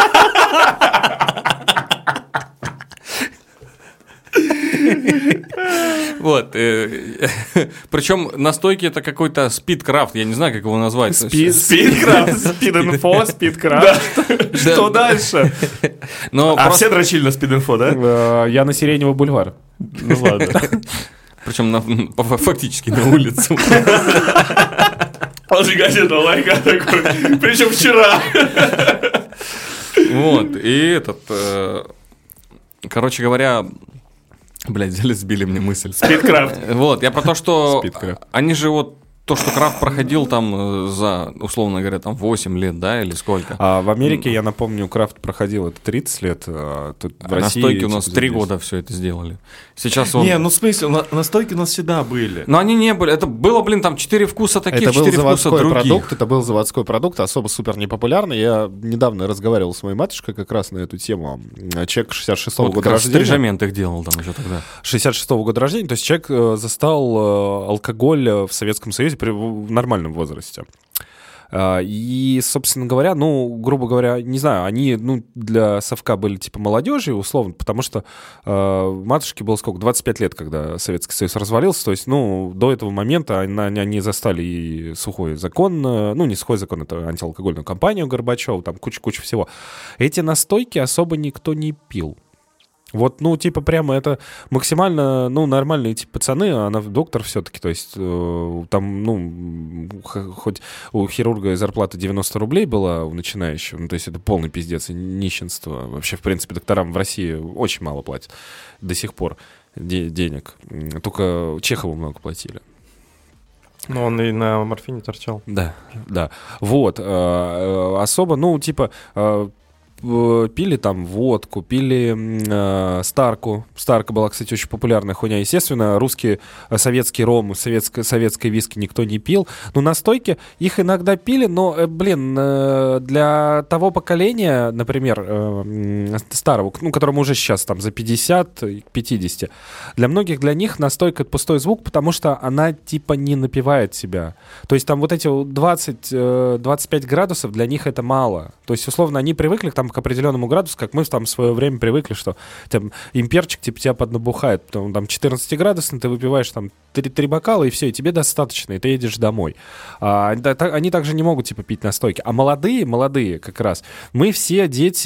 Вот. Причем на стойке это какой-то спидкрафт, я не знаю, как его назвать.
Спидкрафт, спид-инфо, спидкрафт. Что дальше?
Но
А
просто...
все дрочили на спид-инфо, да?
Я на Сиреневый бульвар.
Ну ладно.
Причем фактически на улицу.
Он же газета лайка такой. Причем вчера.
Вот. И этот... Короче говоря... Блядь, взяли, сбили мне мысль.
Спидкрафт.
Вот, я про то, что
Спидкрафт.
они же вот то, что крафт проходил там за, условно говоря, там 8 лет, да, или сколько?
А в Америке, я напомню, крафт проходил это 30 лет, а тут в
А
России...
настойки у нас
типа,
3
за 10.
года все это сделали. Сейчас он...
Не, ну в смысле, настойки у нас всегда были.
Но они не были, это было, блин, там 4 вкуса таких,
Это был
4 вкуса
заводской
других.
продукт, это был заводской продукт, особо супер непопулярный. Я недавно разговаривал с моей матушкой как раз на эту тему. Человек 66-го
Вот как
года
раз
рождения.
Стрижамент их делал там еще тогда.
66-го года рождения, то есть человек застал алкоголь в Советском Союзе в нормальном возрасте. И, собственно говоря, ну, грубо говоря, не знаю, они, ну, для совка были типа молодежи, условно, потому что матушке было сколько, 25 лет, когда Советский Союз развалился, то есть, ну, до этого момента они застали и сухой закон, ну, не сухой закон, это антиалкогольную кампанию Горбачева, там куча всего. Эти настойки особо никто не пил. Вот, ну, типа, прямо это максимально, ну, нормальные, типа, пацаны, она доктор все-таки, то есть там, ну, хоть у хирурга зарплата 90 рублей была у начинающего, ну, то есть это полный пиздец и нищенство. Вообще, в принципе, докторам в России очень мало платят до сих пор денег. Только Чехову много платили.
Но он и на морфине торчал.
Да, да. Вот. Особо, ну, типа... пили там водку, пили Старку. Старка была, кстати, очень популярная хуйня. Естественно, русский, советский ром, советской виски никто не пил. Но настойки их иногда пили, но, блин, для того поколения, например, старого, ну, которому уже сейчас там за 50, 50, для многих, для них настойка — это пустой звук, потому что она типа не напивает себя. То есть там вот эти 20-25 градусов для них это мало. То есть, условно, они привыкли там к определенному градусу, как мы там в свое время привыкли, что там имперчик типа тебя поднабухает, потом там 14-градусный, ты выпиваешь там 3 бокала, и все, и тебе достаточно, и ты едешь домой. Они также не могут типа пить настойки. А молодые как раз, мы все дети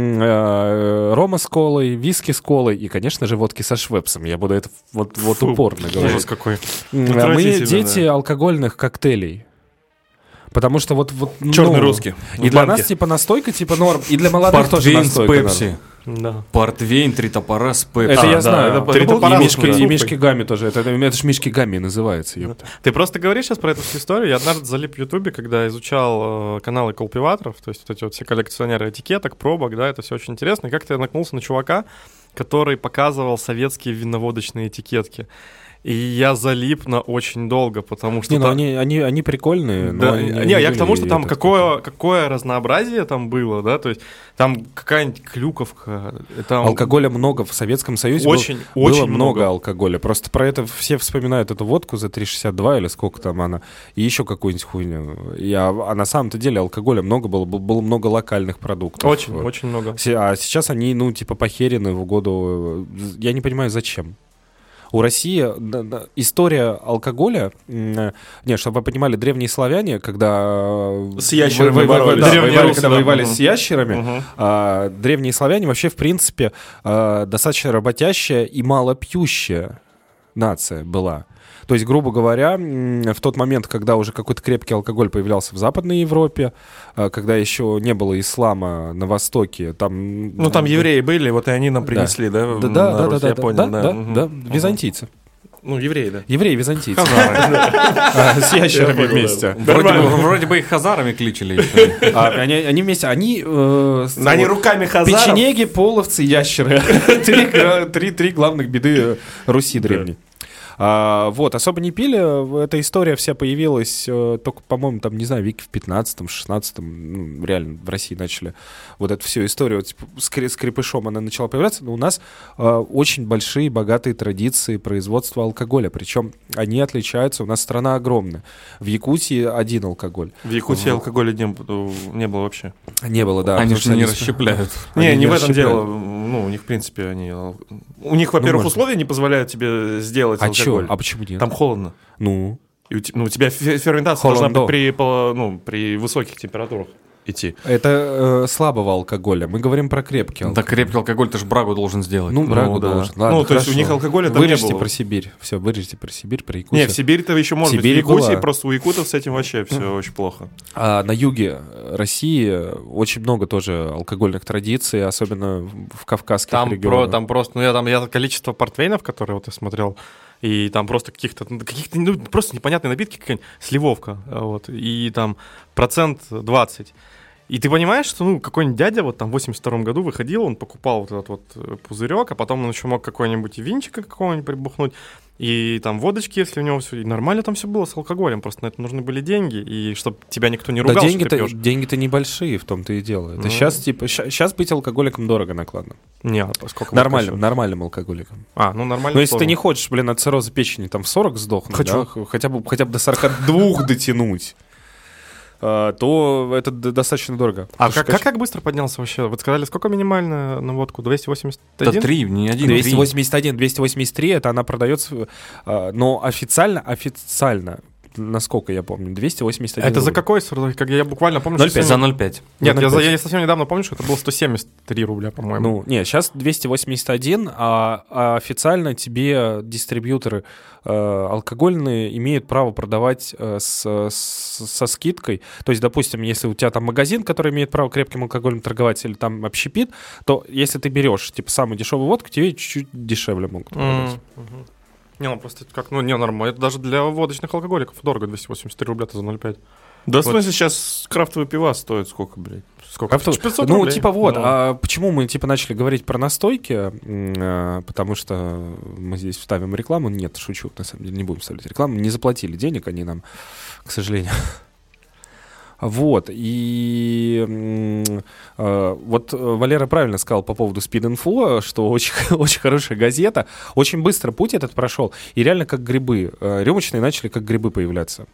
рома с колой, виски с колой и, конечно же, водки со швепсом. Я буду это вот упорно говорить.
Ужас какой.
Мы дети алкогольных коктейлей. Потому что вот
Черный русский.
И
В
для
банке.
нас типа настойка типа норм, и для молодых тоже
Портвейн с
настойка
пепси.
Да.
Портвейн, 3 топора с пепси.
Это я
да,
знаю.
это
Три
был
топора
и
с
Мишка-
и Мишки Гамми тоже. Это ж Мишки Гамми называется. ёпта.
Ты просто говоришь сейчас про эту всю историю. Я однажды залип в Ютубе, когда изучал каналы колпиваторов, то есть вот эти вот все коллекционеры этикеток, пробок, да, это все очень интересно. И как-то я наткнулся на чувака, который показывал советские виноводочные этикетки. И я залип на очень долго, потому что...
Не, ну
там-
они прикольные. но
Да,
они
не, я к
были
тому, что там
этот,
какое разнообразие там было, да, то есть там какая-нибудь клюковка, там...
Алкоголя много в Советском Союзе.
Очень
было много
много.
алкоголя. Просто про это все вспоминают эту водку за 3,62 или сколько там она. И еще какую-нибудь хуйню. А на самом-то деле алкоголя много было много локальных продуктов.
Очень, очень много.
А сейчас они, ну, типа, похерены в угоду... Я не понимаю, зачем. У России история алкоголя... Нет, чтобы вы понимали, древние славяне, когда...
С ящерами
воевали,
боролись.
Древние русы,
когда
да.
воевали
Мгм.
с ящерами, древние славяне вообще, в принципе, достаточно работящая и малопьющая нация была. То есть, грубо говоря, в тот момент, когда уже какой-то крепкий алкоголь появлялся в Западной Европе, когда еще не было ислама на Востоке, там...
Ну, там евреи были, вот и они нам принесли, да? на Русь, я понял,
да, византийцы.
Ну, евреи, да.
Евреи, византийцы.
Хазары.
С ящерами
понял,
вместе.
Вроде бы их хазарами кличили еще.
Они вместе, они...
Они руками хазаров.
Печенеги, половцы, ящеры. Три главных беды Руси древней. Вот, особо не пили. Эта история вся появилась только, по-моему, там, не знаю, веке в 15-м, 16-м. Ну, реально, в России начали вот эту всю историю. Типа, с крепышом она начала появляться. Но у нас очень большие, богатые традиции производства алкоголя. Причем они отличаются. У нас страна огромная. В Якутии один алкоголь.
В Якутии алкоголя не было вообще.
Не было, да.
Они
потому
же
что
не
они-
расщепляют.
Они
Не
не
в этом
расщепляют.
дело. Ну, у них, в принципе, у них, во-первых,
может.
условия не позволяют тебе сделать
А чё?
алкоголь.
А почему нет?
Там холодно.
Ну,
И у тебя ферментация должна
Холодно.
быть при высоких температурах. идти.
Это слабого алкоголя. Мы говорим про крепкий алкоголь.
Да крепкий алкоголь, ты же брагу должен сделать.
Ну, брагу
да.
должен. Ладно,
Ну, то есть у
хорошо.
них алкоголя там не
Вырежьте
было.
про Сибирь. Все, вырежьте про Сибирь, про Якутию.
Не, в Сибири-то еще может быть. В
Сибири
Якутии
была.
просто у якутов с этим вообще все очень плохо.
А на юге России очень много тоже алкогольных традиций, особенно в кавказских регионах.
Там просто, я количество портвейнов, которые вот я смотрел, и там просто каких-то просто непонятные напитки, какая-нибудь сливовка, вот, и там 20%. И ты понимаешь, что, какой-нибудь дядя вот там в 82-м году выходил, он покупал вот этот вот пузырек, а потом он еще мог какой-нибудь винчика какого-нибудь прибухнуть, и там водочки, если у него все, и нормально там все было с алкоголем, просто на это нужны были деньги, и чтобы тебя никто не ругал,
Да,
что ты пьешь.
деньги-то небольшие, в том-то и дело. Это сейчас быть алкоголиком дорого накладно.
Не, сколько
Нормальным алкоголиком.
нормально.
Но если ты
сложно.
не хочешь, от цирроза печени там в 40 сдохнуть,
Хочу.
да, хотя бы до 42 дотянуть, то это достаточно дорого.
А
Потому что,
как быстро поднялся вообще? Вы сказали, сколько минимально на водку? 281?
Да 3, не 1,
281, 283, это она продается, но официально, насколько я помню, 281
Это за
рубль.
какой срок? Как я буквально помню,
0,5.
что
За 0,5.
Нет, я
0,5.
совсем недавно помню, что это было 173 рубля, по-моему.
Сейчас 281, а официально тебе дистрибьюторы алкогольные имеют право продавать со скидкой. То есть, допустим, если у тебя там магазин, который имеет право крепким алкоголем торговать, или там общепит, то если ты берешь, самую дешевую водку, тебе чуть-чуть дешевле могут продать.
Не, просто нормально. Это даже для водочных алкоголиков дорого, 283 рубля-то за 0,5.
Да, в смысле, сейчас крафтовые пива стоят сколько, блядь?
Сколько? 500
Ну,
рублей.
а почему мы, начали говорить про настойки? Потому что мы здесь вставим рекламу. Нет, шучу, на самом деле, не будем вставлять рекламу. Не заплатили денег они нам, к сожалению. Вот, и вот Валера правильно сказал по поводу Speed.info, что очень, очень хорошая газета. Очень быстро путь этот прошел, и реально как грибы. Рюмочные начали как грибы появляться.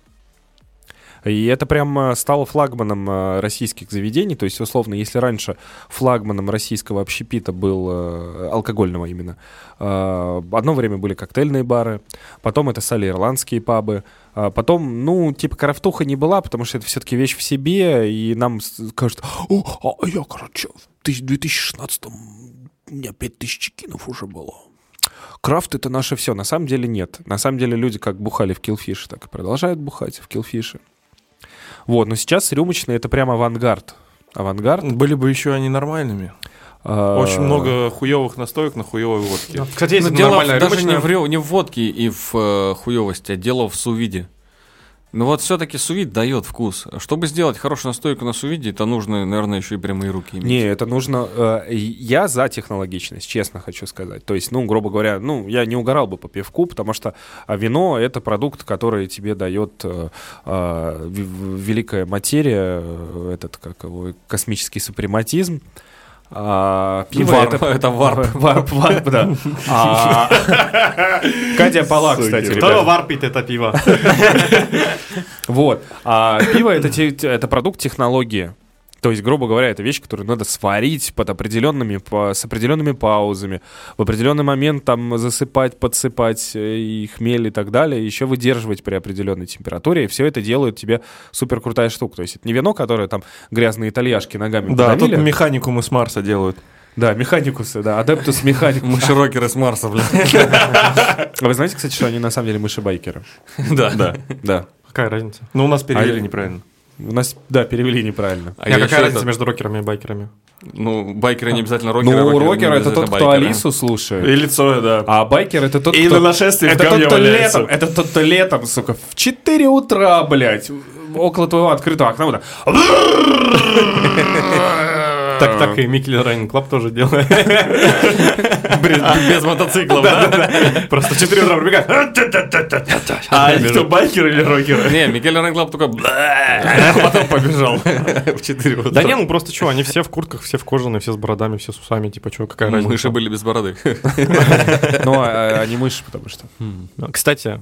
И это прям стало флагманом российских заведений. То есть, условно, если раньше флагманом российского общепита был алкогольного именно, одно время были коктейльные бары, потом это стали ирландские пабы, потом, крафтуха не была, потому что это все-таки вещь в себе, и нам кажется, я, в 2016-м у меня 5000 кинов уже было. Крафт — это наше все. На самом деле нет. На самом деле люди как бухали в Киллфише, так и продолжают бухать в Киллфише. Вот, но сейчас рюмочные — это прям авангард.
Были бы еще они нормальными. Очень много хуевых настоек на хуевой водке.
Кстати, есть
Дело
нормальная
даже
рюмочная.
не в водке и в хуевости, а дело в сувиде. Ну вот все-таки сувид дает вкус. Чтобы сделать хорошую настойку на сувиде, это нужно, наверное, еще и прямые руки иметь.
Не, это нужно... Я за технологичность, честно хочу сказать. То есть, грубо говоря, я не угорал бы по пивку, потому что вино — это продукт, который тебе дает великая материя, космический супрематизм. Пиво
это варп.
Варп, да. Катя Пала, кстати.
Кто варпит это пиво?
Вот. А пиво — это продукт технологии. То есть, грубо говоря, это вещь, которую надо сварить с определенными паузами, в определенный момент там засыпать, подсыпать и хмель и так далее, еще выдерживать при определенной температуре, и все это делает тебе супер крутая штука. То есть это не вино, которое там грязные итальяшки ногами
Да,
подавили.
тут механикумы с Марса делают.
Да, механикусы, да, адептус механикус.
Мыши-рокеры с Марса, блядь.
А вы знаете, кстати, что они на самом деле мыши-байкеры? Да.
Какая разница?
Ну, у нас перевели неправильно.
У нас, перевели неправильно.
Какая разница между рокерами и байкерами?
Байкеры не обязательно рокеры.
Рокер — это тот, кто
байкеры.
Алису слушает.
И лицо, да.
А байкер — это тот,
И
кто...
на нашествии в
Это
говне
тот, кто
валяется.
летом, это тот, кто летом, сука, в 4 утра, блядь, около твоего открытого окна. Вот так.
Так и Микель Райн Клаб тоже делает.
Без мотоциклов, да?
Просто в 4 утра пробегает.
А они кто, байкеры или рокеры?
Не, Микель Рэнклаб только а потом побежал в 4 утра.
Да не, просто что, они все в куртках, все в кожаные, все с бородами, все с усами, типа, что, какая разница?
Мыши были без бороды.
Ну, они мыши, потому что.
Кстати,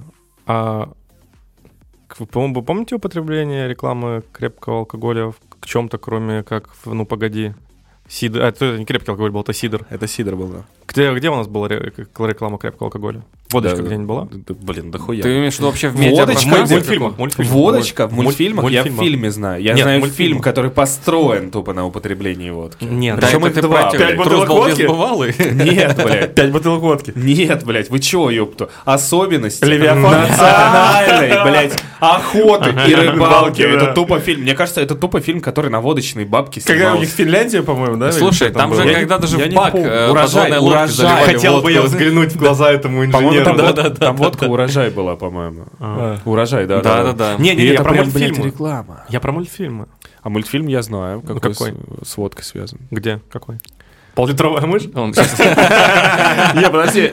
вы помните употребление рекламы крепкого алкоголя к чем-то, кроме как, погоди, сидр? Это не крепкий алкоголь был, это сидр.
Это сидр был, да.
Где у нас была реклама крепкого алкоголя? Водочка где-нибудь была?
Блин, да хуя.
Ты имеешь в виду вообще в
Водочка?
медиапространстве?
Водочка в мультфильмах? Я в
Мультфильмах.
фильме знаю. Я
Нет,
знаю
мультфильмах.
фильм, который построен тупо на употреблении водки.
Нет,
Да,
Причем
это
их
ты
два,
про
блядь.
Пять бутылок
Трус
водки?
бывалый?
Нет, блядь.
5 бутылок водки.
Нет, блядь, вы чего, ёпту? Особенности
Левиафан.
национальной, блядь, охоты и рыбалки.
Рыбалки, да.
Это тупо фильм. Мне кажется, это тупо фильм, который на водочной бабке
Когда у них
снимался.
Финляндия, по-моему, да?
Слушай,
или что
там же
было?
когда даже
я
в
не
бак
помню. Урожай,
подводной лодки
урожай.
заливали
Хотел бы я
водку.
взглянуть в глаза этому
По-моему,
инженеру.
там водка урожай была, по-моему. Урожай, да.
Да-да-да.
И
Не-не, я
это
про
прям, блядь,
мультфильмы.
реклама.
Я про мультфильмы.
А мультфильм я знаю, какой
какой?
с водкой связан.
Где? Какой? Пол-литровая мышь?
Он сейчас-
Не, подожди.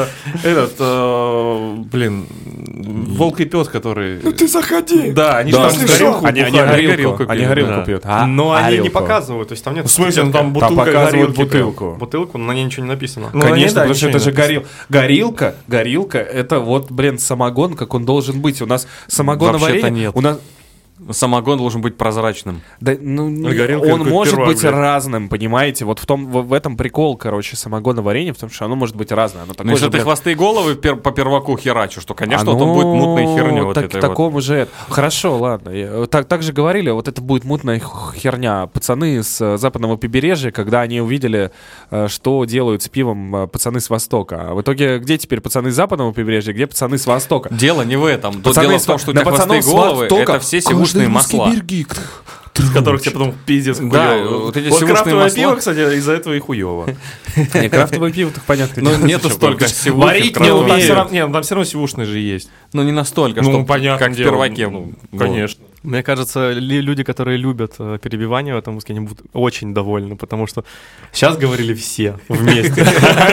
Блин, волк и пес, который...
Ты заходи!
Да, они
Да,
же там
ты шо?
горилку
Они
бухали.
горилку пьют. Они горилку
Да.
пьют.
Но они не
Горилку.
показывают, то есть там нет...
В смысле, ну там
Там
бутылка
показывают
горилки прям.
бутылку.
Бутылку, но на ней ничего не написано.
Ну, на ней,
Конечно,
да,
потому что
ничего
это же
не написано.
горилка, это вот, блин, самогон, как он должен быть. У нас самогоноварение...
Вообще-то нет.
У нас,
Самогон должен быть прозрачным.
да, ну,
горилка
он
это
может
пирог,
быть
блядь.
разным, понимаете? Вот в этом прикол, короче, самогоноварения, в том, что оно может быть разное. Оно
Ну,
такое
если
же,
ты
блин,
хвосты и головы по перваку херачишь, что, конечно,
оно
это будет мутной херней вот
так,
этой
такому же... Хорошо, ладно. Так же говорили, вот это будет мутная херня. Пацаны с западного побережья, когда они увидели, что делают с пивом пацаны с Востока. А в итоге, где теперь пацаны с западного побережья, где пацаны с Востока?
Дело не в этом. Тут
Пацаны
дело
с-
в том, что у
на
тебя хвосты и
пацанов с
головы —
Востока
это все сивушные масла.
С которых тебе потом пиздец
Да,
хуёво.
вот эти
Вот
сивушные
крафтовое
масла.
пиво, кстати, из-за этого и хуёво.
Не, крафтовое пиво, так понятно.
Ну, нету столько сивухи.
варить
в
не
крафтовом
умеют.
пиве.
Все равно, не, ну, там все равно сивушные же есть.
Ну, не настолько,
Ну,
что
понятно.
как в перваке. Вот.
Конечно.
Мне кажется, люди, которые любят перебивание в этом выпуске, они будут очень довольны, потому что сейчас говорили все вместе.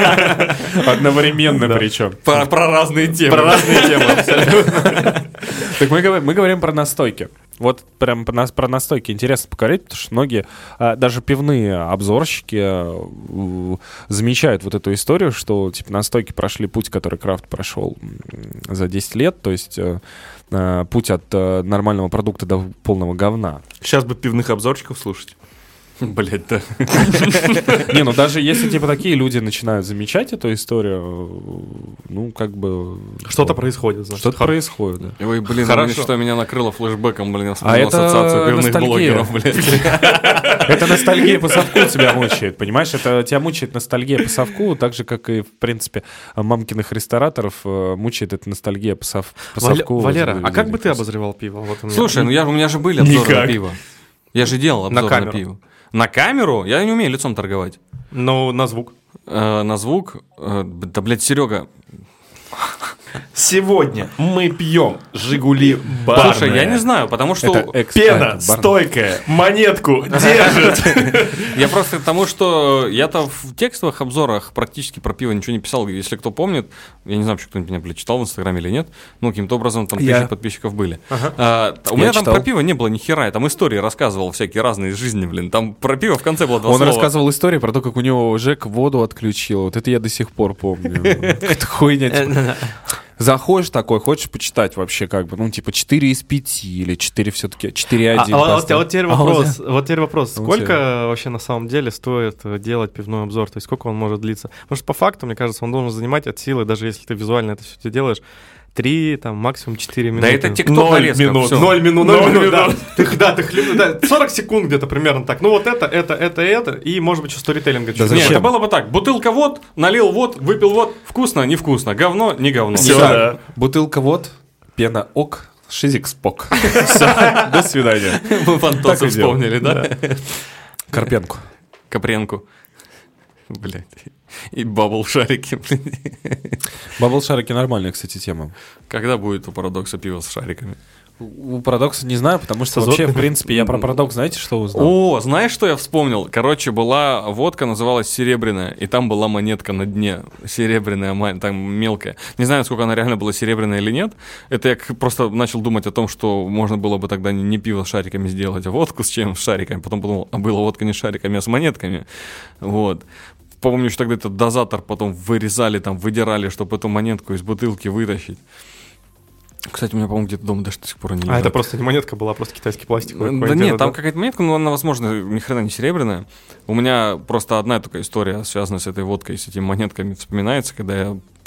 Одновременно причем.
Про разные темы.
Про разные темы абсолютно.
Так мы говорим про настойки. Вот прям про настойки интересно поговорить, потому что многие, даже пивные обзорщики, замечают вот эту историю, что типа настойки прошли путь, который крафт прошел за 10 лет, то есть путь от нормального продукта до полного говна.
Сейчас бы пивных обзорчиков слушать.
Блять, да.
Не, ну даже если типа такие люди начинают замечать эту историю, ну как бы...
Что-то происходит, значит.
Что-то происходит, да.
Ой, блин,
Хорошо.
что меня накрыло флешбэком, блин, я
А
вспомнил
это
ассоциацию пивных
ностальгия.
блогеров, блядь.
Это ностальгия по совку тебя мучает, понимаешь? Это тебя мучает ностальгия по совку, так же, как и, в принципе, мамкиных рестораторов мучает эта ностальгия по совку.
Валера, а как бы ты обозревал пиво? Вот у меня.
Слушай, ну у меня же были обзоры
Никак.
на пиво. Я же делал обзоры на
камеру.
пиво. На камеру? Я не умею лицом торговать.
Ну, на звук.
На звук? Да, блядь, Серега.
Сегодня мы пьем «Жигули» барные.
Слушай, я не знаю, потому что...
Пена стойкая, монетку держит.
Я просто к тому, что я-то в текстовых обзорах практически про пиво ничего не писал. Если кто помнит, я не знаю, вообще кто-нибудь меня, блядь, читал в Инстаграме или нет, ну, каким-то образом там
Я.
1000 подписчиков были. У меня там
читал.
про пиво не было ни хера, я там истории рассказывал всякие разные из жизни, блин. Там про пиво в конце было 2
Он
слова.
рассказывал историю про то, как у него Жек воду отключил. Вот это я до сих пор помню. Какая-то хуйня. типа. Заходишь такой, хочешь почитать вообще как бы, ну, типа 4 из 5 или 4 все-таки, 4-1.
Вот теперь вопрос. Вот теперь вопрос.
Вот
Сколько вообще на самом деле стоит делать пивной обзор? То есть сколько он может длиться? Потому что по факту, мне кажется, он должен занимать от силы, даже если ты визуально это все делаешь, 3, там, максимум 4 минуты.
Да это тикток
0
нарезка,
минут.
всё.
0 минут,
Ноль
0 минут,
минут.
да. Да, 40 секунд где-то примерно так. Ну вот это, и, может быть, еще сторителлинга чуть-чуть.
Нет,
зачем?
это было бы так. Бутылка вот, налил вот, выпил вот, вкусно, невкусно, говно, не говно.
Всё,
Всё.
да.
Бутылка вот, пена ок, шизик спок. Всё, до свидания.
Мы Фантоса
Так и делал.
вспомнили, да?
Карпенку.
Капренку. Блядь. И бабл-шарики, блин.
Бабл-шарики нормальная, кстати, тема.
Когда будет у Парадокса пиво с шариками?
У Парадокса не знаю, потому что вообще, в принципе, я про Парадокс, знаете, что узнал?
О, знаешь, что я вспомнил? Короче, была водка, называлась серебряная, и там была монетка на дне. Серебряная, там мелкая. Не знаю, сколько она реально была серебряная или нет. Это я просто начал думать о том, что можно было бы тогда не пиво с шариками сделать, а водку с чем? С шариками. Потом подумал, а была водка не с шариками, а с монетками. Вот. Помню, что тогда этот дозатор потом вырезали, там, выдирали, чтобы эту монетку из бутылки вытащить. Кстати, у меня, по-моему, где-то дома даже до сих пор не
А это просто не монетка была, а просто китайский пластик.
Да нет, там какая-то монетка, но она, возможно, ни хрена не серебряная. У меня просто одна только история, связанная с этой водкой, с этими монетками, вспоминается, когда я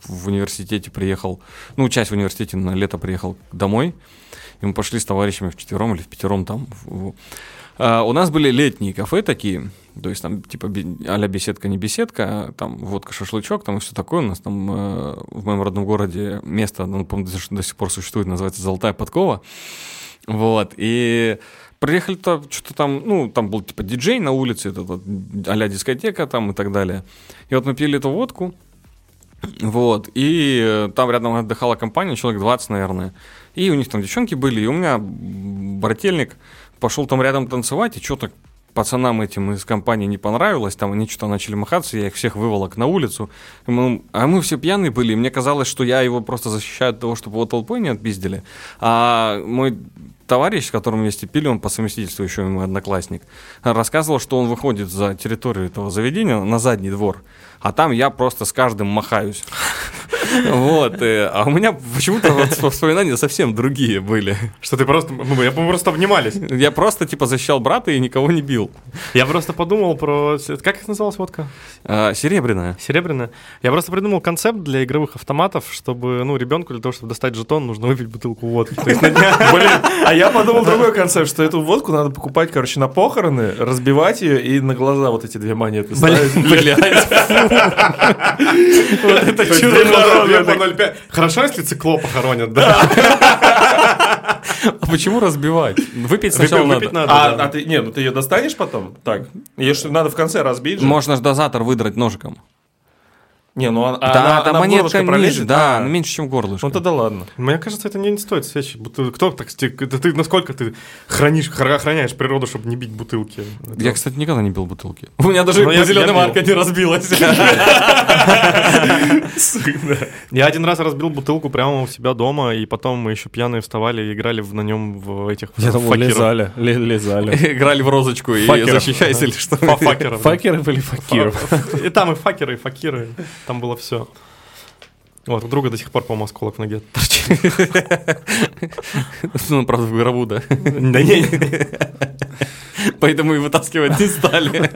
в университете приехал, ну, часть в университете на лето приехал домой, и мы пошли с товарищами вчетвером или впятером там. У нас были летние кафе такие, то есть там типа а-ля беседка, не беседка, там водка, шашлычок, там и все такое. У нас там в моем родном городе место, ну, по-моему, до сих пор существует, называется «Золотая подкова». Вот, и приехали-то, что-то там, ну, там был типа диджей на улице, это вот, а-ля дискотека там и так далее. И вот мы пили эту водку, вот, и там рядом отдыхала компания, человек 20, наверное. И у них там девчонки были, и у меня брательник пошел там рядом танцевать, и что-то пацанам этим из компании не понравилось, там они что-то начали махаться, я их всех выволок на улицу. А мы все пьяные были, и мне казалось, что я его просто защищаю от того, чтобы его толпой не отпиздили. А мой товарищ, с которым вместе пили, он по совместительству еще мой одноклассник, рассказывал, что он выходит за территорию этого заведения на задний двор, а там я просто с каждым махаюсь. Вот, а у меня почему-то воспоминания совсем другие были.
Что ты просто... Мы просто обнимались.
Я просто, типа, защищал брата и никого не бил.
Я просто подумал про... Как их называлась водка?
Серебряная.
Серебряная. Я просто придумал концепт для игровых автоматов, чтобы, ну, ребенку для того, чтобы достать жетон, нужно выпить бутылку водки. То есть на дня...
Блин, а я подумал другой концепт, что эту водку надо покупать, короче, на похороны, разбивать ее и на глаза вот эти две монеты ставить.
Блядь. Вот это чудо.
Хорошо, если циклопа хоронят, да?
А почему разбивать? Выпить сначала
Выпить
надо.
надо.
А ты, не, ну ты ее достанешь потом? Так. Ее что, надо в конце разбить же?
Можно ж дозатор выдрать ножиком.
Не, ну она
Да,
в
монетка
горлышко
ниже,
пролезет?
да,
А,
меньше, чем горлышко.
Ну тогда ладно.
Мне кажется, это не стоит свечи. Кто так... Ты насколько ты охраняешь природу, чтобы не бить бутылки?
Я, кстати, никогда не бил бутылки. У меня даже
я
зеленая
бил.
марка не разбилась.
Я один раз разбил бутылку прямо у себя дома, и потом мы еще пьяные вставали и играли на нем в этих
Я думал,
факеров.
лизали.
Играли в розочку и
Факеров.
защищайся или что.
Факеров. да.
Факеры были факиров.
И там и факеры, и факиры. Там было все. Вот, у друга до сих пор, по-моему, осколок в ноге торчит.
Ну, правда, в гробу, да.
Да не.
Поэтому и вытаскивать не стали.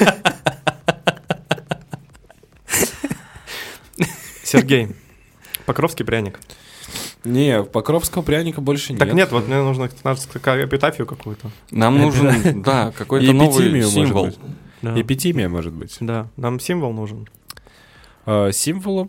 Сергей, Покровский пряник.
Не, Покровского пряника больше нет.
Так нет, вот мне нужно эпитафию какую-то.
Нам нужен, да, какой-то новый
Эпитимию, может
символ.
быть.
Да.
Эпитимия, может быть.
Да, нам символ нужен.
Символом,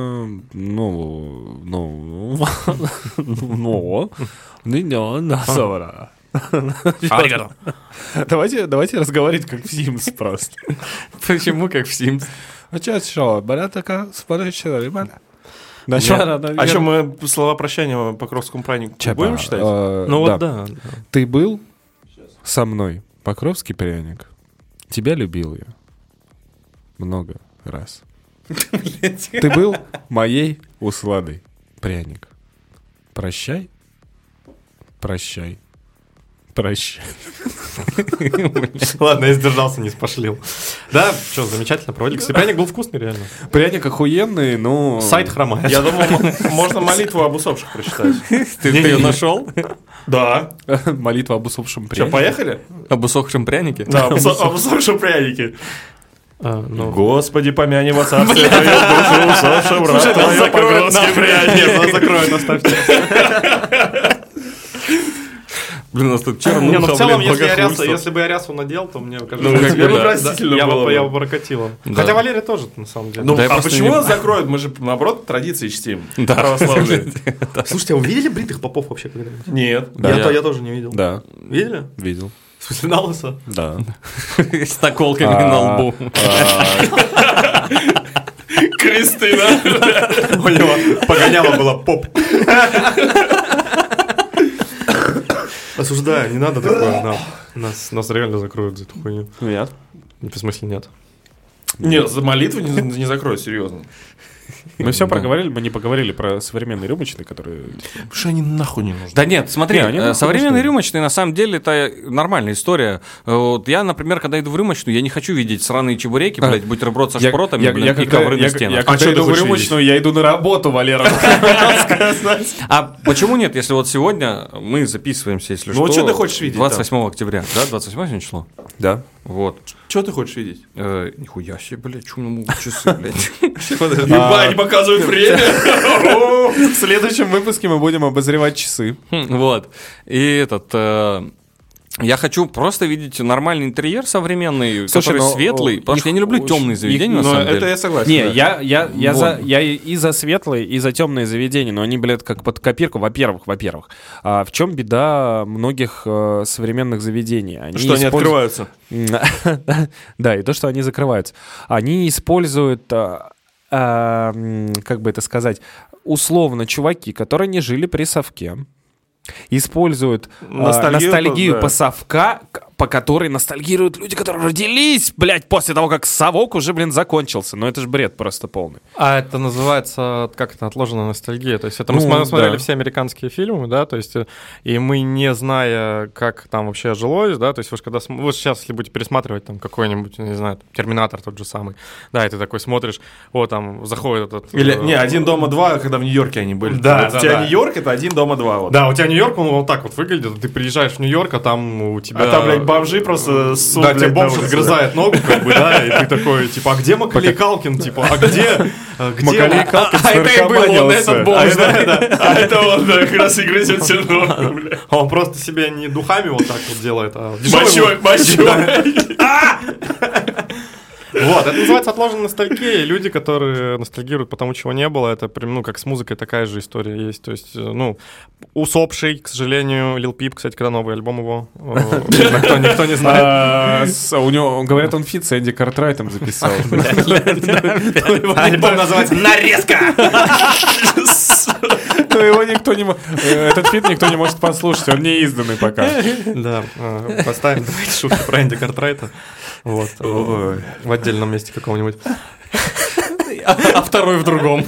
Давайте разговаривать как в Sims просто.
Почему как в Sims?
А что, баратака, смотрите, ребята.
А что, мы слова прощания по Покровскому празднику будем читать?
Ну вот да.
Ты был со мной, Покровский пряник. Тебя любил я много раз. Ты был моей усладой, пряник. Прощай, прощай, прощай.
Ладно, я сдержался, не спошлил. Да, что, замечательно проводился. Пряник был вкусный, реально.
Пряник охуенный, но...
Сайт хромает.
Я думал, можно молитву об усопших прочитать.
Ты ее нашел?
Да.
Молитва об усопшем
Что,
прянике.
поехали?
Об усохшем прянике?
Да, об усопшем пряники.
Ну,
Господи, помяни во царстве твоем душу усопшим,
слушай, нас
твоё
закроют
Покровский
нахуй.
пряник.
Нет, нас закроют, оставьте.
Блин, у нас тут
Не,
чернуха,
ну в целом,
блин,
если бы я рясу надел, то мне кажется,
Ну, как
тебе
бы,
бы
да.
простительно
я
было
бы
бы.
прокатило.
Да.
Хотя Валерий тоже, на самом деле.
Ну,
Да я
а
просто
почему
не-
нас закроют? Мы же, наоборот, традиции чтим.
Да.
Православные.
Слушайте, а вы видели бритых попов вообще когда-нибудь?
Нет.
Я тоже не видел.
Да,
Видели?
видел.
В смысле, на лысо?
Да.
С наколками на лбу.
Кресты, да?
У него погоняло было поп. Осуждаю, не надо такое. Нас реально закроют за эту хуйню.
Нет.
В смысле, нет.
Нет, за молитву не закроют, серьезно.
Мы все проговорили, мы не поговорили про современные рюмочные, которые...
Потому что они нахуй не нужны.
Да нет, смотри,
Не, они нахуй
современные
нужны.
рюмочные, на самом деле, это нормальная история. Вот я, например, когда иду в рюмочную, я не хочу видеть сраные чебуреки, блядь, бутерброд со шпротами, блядь, и ковры на стенах.
Когда
что
иду
ты
в
хочешь
рюмочную, я иду на работу, Валера.
А почему нет, если вот сегодня мы записываемся, если
Ну
что...
вот что ты хочешь видеть
28 октября, да? 28 число?
Да.
Вот.
Что ты хочешь видеть?
Нихуя себе, блядь, чё мне могут часы, блядь?
Ебать, показывают время!
В следующем выпуске мы будем обозревать часы.
Вот. И я хочу просто видеть нормальный интерьер современный,
Слушай,
который светлый, потому что я не люблю темные заведения, на самом
Это
деле.
я согласен.
Не,
да.
я и за светлые, и за темные заведения, но они, блядь, как под копирку, во-первых. А в чем беда многих современных заведений?
Что они открываются.
Да, и то, что они закрываются. Они используют, как бы это сказать, условно, чуваки, которые не жили при совке, используют ностальгию
да.
по совка, по которой ностальгируют люди, которые родились, блядь, после того, как совок уже, блин, закончился. Но это же бред просто полный.
А это называется, как это, отложенная ностальгия. То есть это мы
Ну,
смотрели
да.
все американские фильмы, да, то есть и мы, не зная, как там вообще жилось, да, то есть вы сейчас, если будете пересматривать там какой-нибудь, не знаю, Терминатор тот же самый, да, и ты такой смотришь, там заходит этот...
Или, не, «Один дома два», когда в Нью-Йорке они были.
Да,
Вот
да,
у тебя
да.
Нью-Йорк — это «Один дома два». Вот.
Да, у тебя Нью-Йорк, он вот так вот выглядит, ты приезжаешь в Нью-Йорк, а там у тебя...
А там, блядь, бомжи просто ссут,
Да, тебе
блядь, на
бомж
улице.
отгрызает ногу, как бы, да, и ты такой, типа, а где Макалей Калкин, типа, а где...
Макалей Калкин
А это и был он, этот бомж, да?
А это он, да, как раз и грызет всю ногу, бля.
Он просто себе не духами вот так вот делает, а...
Мочой.
Вот, это называется отложенная ностальгия. И люди, которые ностальгируют по тому, чего не было, это прям, ну, как с музыкой такая же история есть. То есть, ну, усопший, к сожалению, Lil Peep, кстати, когда новый альбом его, никто не знает.
У него, говорят, он фит с Энди Картрайтом записал.
Альбом называется «Нарезка».
Но его никто не может... Этот фит никто не может послушать, он не изданный пока.
Да, поставим давайте шутки про Энди Картрайта. Вот, в отдельном месте какого-нибудь.
А второй в другом.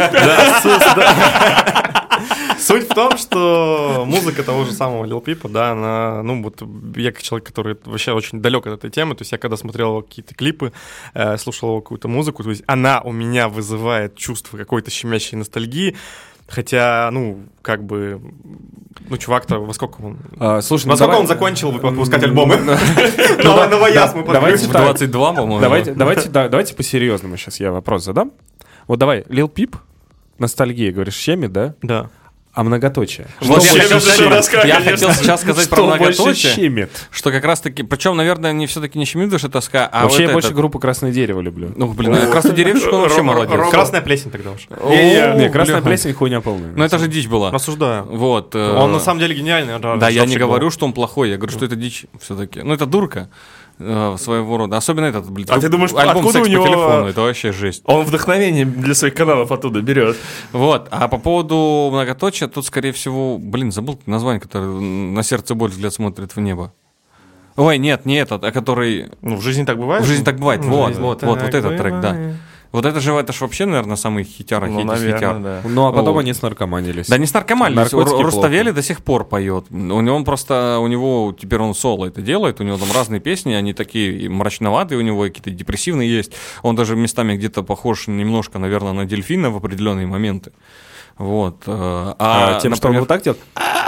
Суть в том, что музыка того же самого Lil Peep, да, она, ну, вот я как человек, который вообще очень далек от этой темы, то есть я когда смотрел его какие-то клипы, слушал его какую-то музыку, то есть она у меня вызывает чувство какой-то щемящей ностальгии, хотя, ну, как бы, ну, чувак-то во сколько он...
Слушай,
Во сколько он закончил выпускать альбомы? Новояз мы
Давайте
В
так.
22, по-моему.
Давайте по-серьезному сейчас я вопрос задам. Вот давай, Lil Peep, ностальгия, говоришь, щемит, да?
Да.
А многоточие?
Вот
Что
я
больше щемит?
я хотел сейчас сказать про
Что больше
многоточие,
щемит?
что как раз-таки, причем, наверное, не все-таки не щемит душа тоска, а
Вообще
вот
я больше
этот.
группу «Красное дерево» люблю.
Ну, блин, красный деревьев, он вообще молодец.
Красная плесень тогда уж.
Не, «Красная
бля.
плесень» хуйня полная.
Ну, это же дичь была.
Рассуждаю.
Вот.
Он на самом деле гениальный.
Да, я не говорю, что он плохой, я говорю, что это дичь все-таки. Ну, это дурка своего рода. Особенно этот, блин,
А ты думаешь,
альбом
откуда
«Секс
у него-
по телефону», это вообще жесть.
Он вдохновение для своих каналов оттуда берет.
Вот, а по поводу многоточия, тут, скорее всего, блин, забыл название, которое «На сердце боль, взгляд смотрит в небо». Ой, нет, не этот, а который...
Ну, в жизни так бывает?
В жизни так бывает, вот,
жизни
вот,
так
вот этот трек, да.
бывает.
Вот это же вообще, наверное, самый хитяра,
Ну,
хитяр.
наверное, да.
Ну, а потом
Вот.
они снаркоманились.
Да не снаркоманились,
Наркотики
Руставели
плохо.
до сих пор поет. У него теперь он соло это делает, у него там разные песни, они такие и мрачноватые, у него какие-то депрессивные есть. Он даже местами где-то похож немножко, наверное, на дельфина в определенные моменты. Вот.
Тем, что он вот так делает?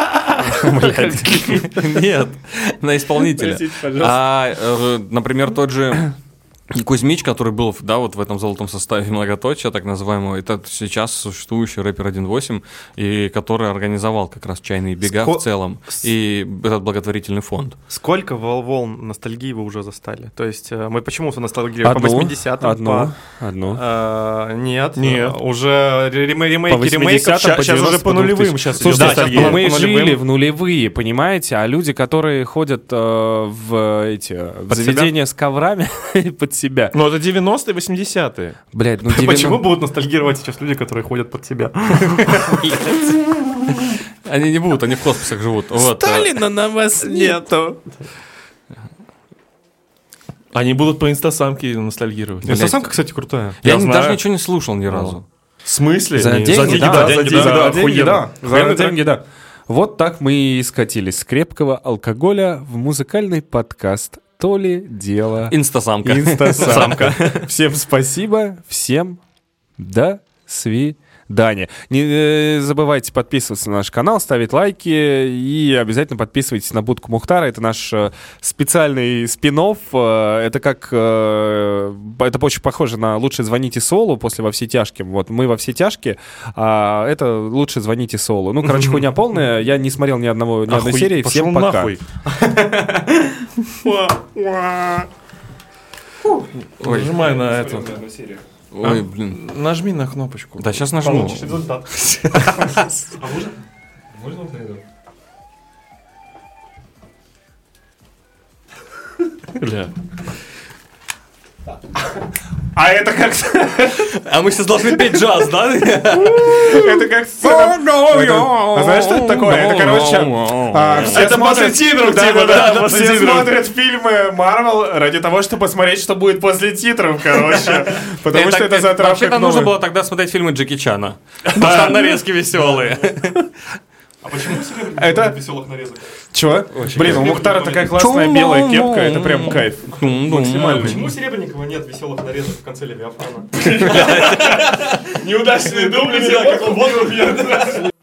Нет, на исполнителя. Например, тот же Кузьмич, который был, да, вот в этом золотом составе многоточия, так называемого, это сейчас существующий рэпер 1.8, и который организовал как раз «Чайные бега» в целом, и этот благотворительный фонд.
Сколько волн ностальгии вы уже застали? То есть мы почему-то ностальгируем по 80-м?
Одну.
Нет.
Нет.
Уже ремейки
По 80-м,
ремейков.
Сейчас уже по нулевым. Сейчас идет
Слушайте,
ностальгия.
сейчас
мы
по
жили
нулевым.
в нулевые, понимаете? А люди, которые ходят в заведения с коврами под себя.
Ну, это 90-е, 80-е.
Блядь, ну
Почему будут ностальгировать сейчас люди, которые ходят под себя?
Они не будут, они в космосах живут. Вот,
Сталина на вас нету.
Они будут по инстасамке ностальгировать.
Инстасамка, кстати, крутая.
Я
Я знаю.
даже ничего не слушал ни разу.
В смысле?
За деньги,
да, за деньги, да, охуенно.
За деньги, да. Вот так мы и скатились с крепкого алкоголя в музыкальный подкаст «То ли дело».
Инстасамка.
Инстасамка. Всем спасибо, всем до свидания. Дани. Не забывайте подписываться на наш канал, ставить лайки и обязательно подписывайтесь на Будку Мухтара. Это наш специальный спин-офф. Это как... Это очень похоже на «Лучше звоните Солу» после «Во все тяжкие». Вот мы «Во все тяжкие», а это «Лучше звоните Солу». Ну, короче, хуйня полная. Я не смотрел ни одной серии. Всем пока.
Ой, нажимай на эту.
Ой, блин.
Нажми на кнопочку.
Да, сейчас нажму.
Получишь результат.
Бля.
А это как...
А мы сейчас должны петь джаз, да?
Это как сцена... А знаешь, что это такое? Это, короче...
Это после титров, типа, да, после
Все
титров.
смотрят фильмы Марвел ради того, чтобы посмотреть, что будет после титров, короче. Потому что это затравка.
Вообще-то нужно было тогда смотреть фильмы Джеки Чана. Потому что там нарезки веселые.
А почему все
Это-
веселых нарезок?
Чего? Блин, у Мухтара такая классная белая кепка, это прям кайф.
Максимально. Почему у Серебренникова нет веселых нарезок в конце Левиафана?
Неудачные дубли, как он водку пьет.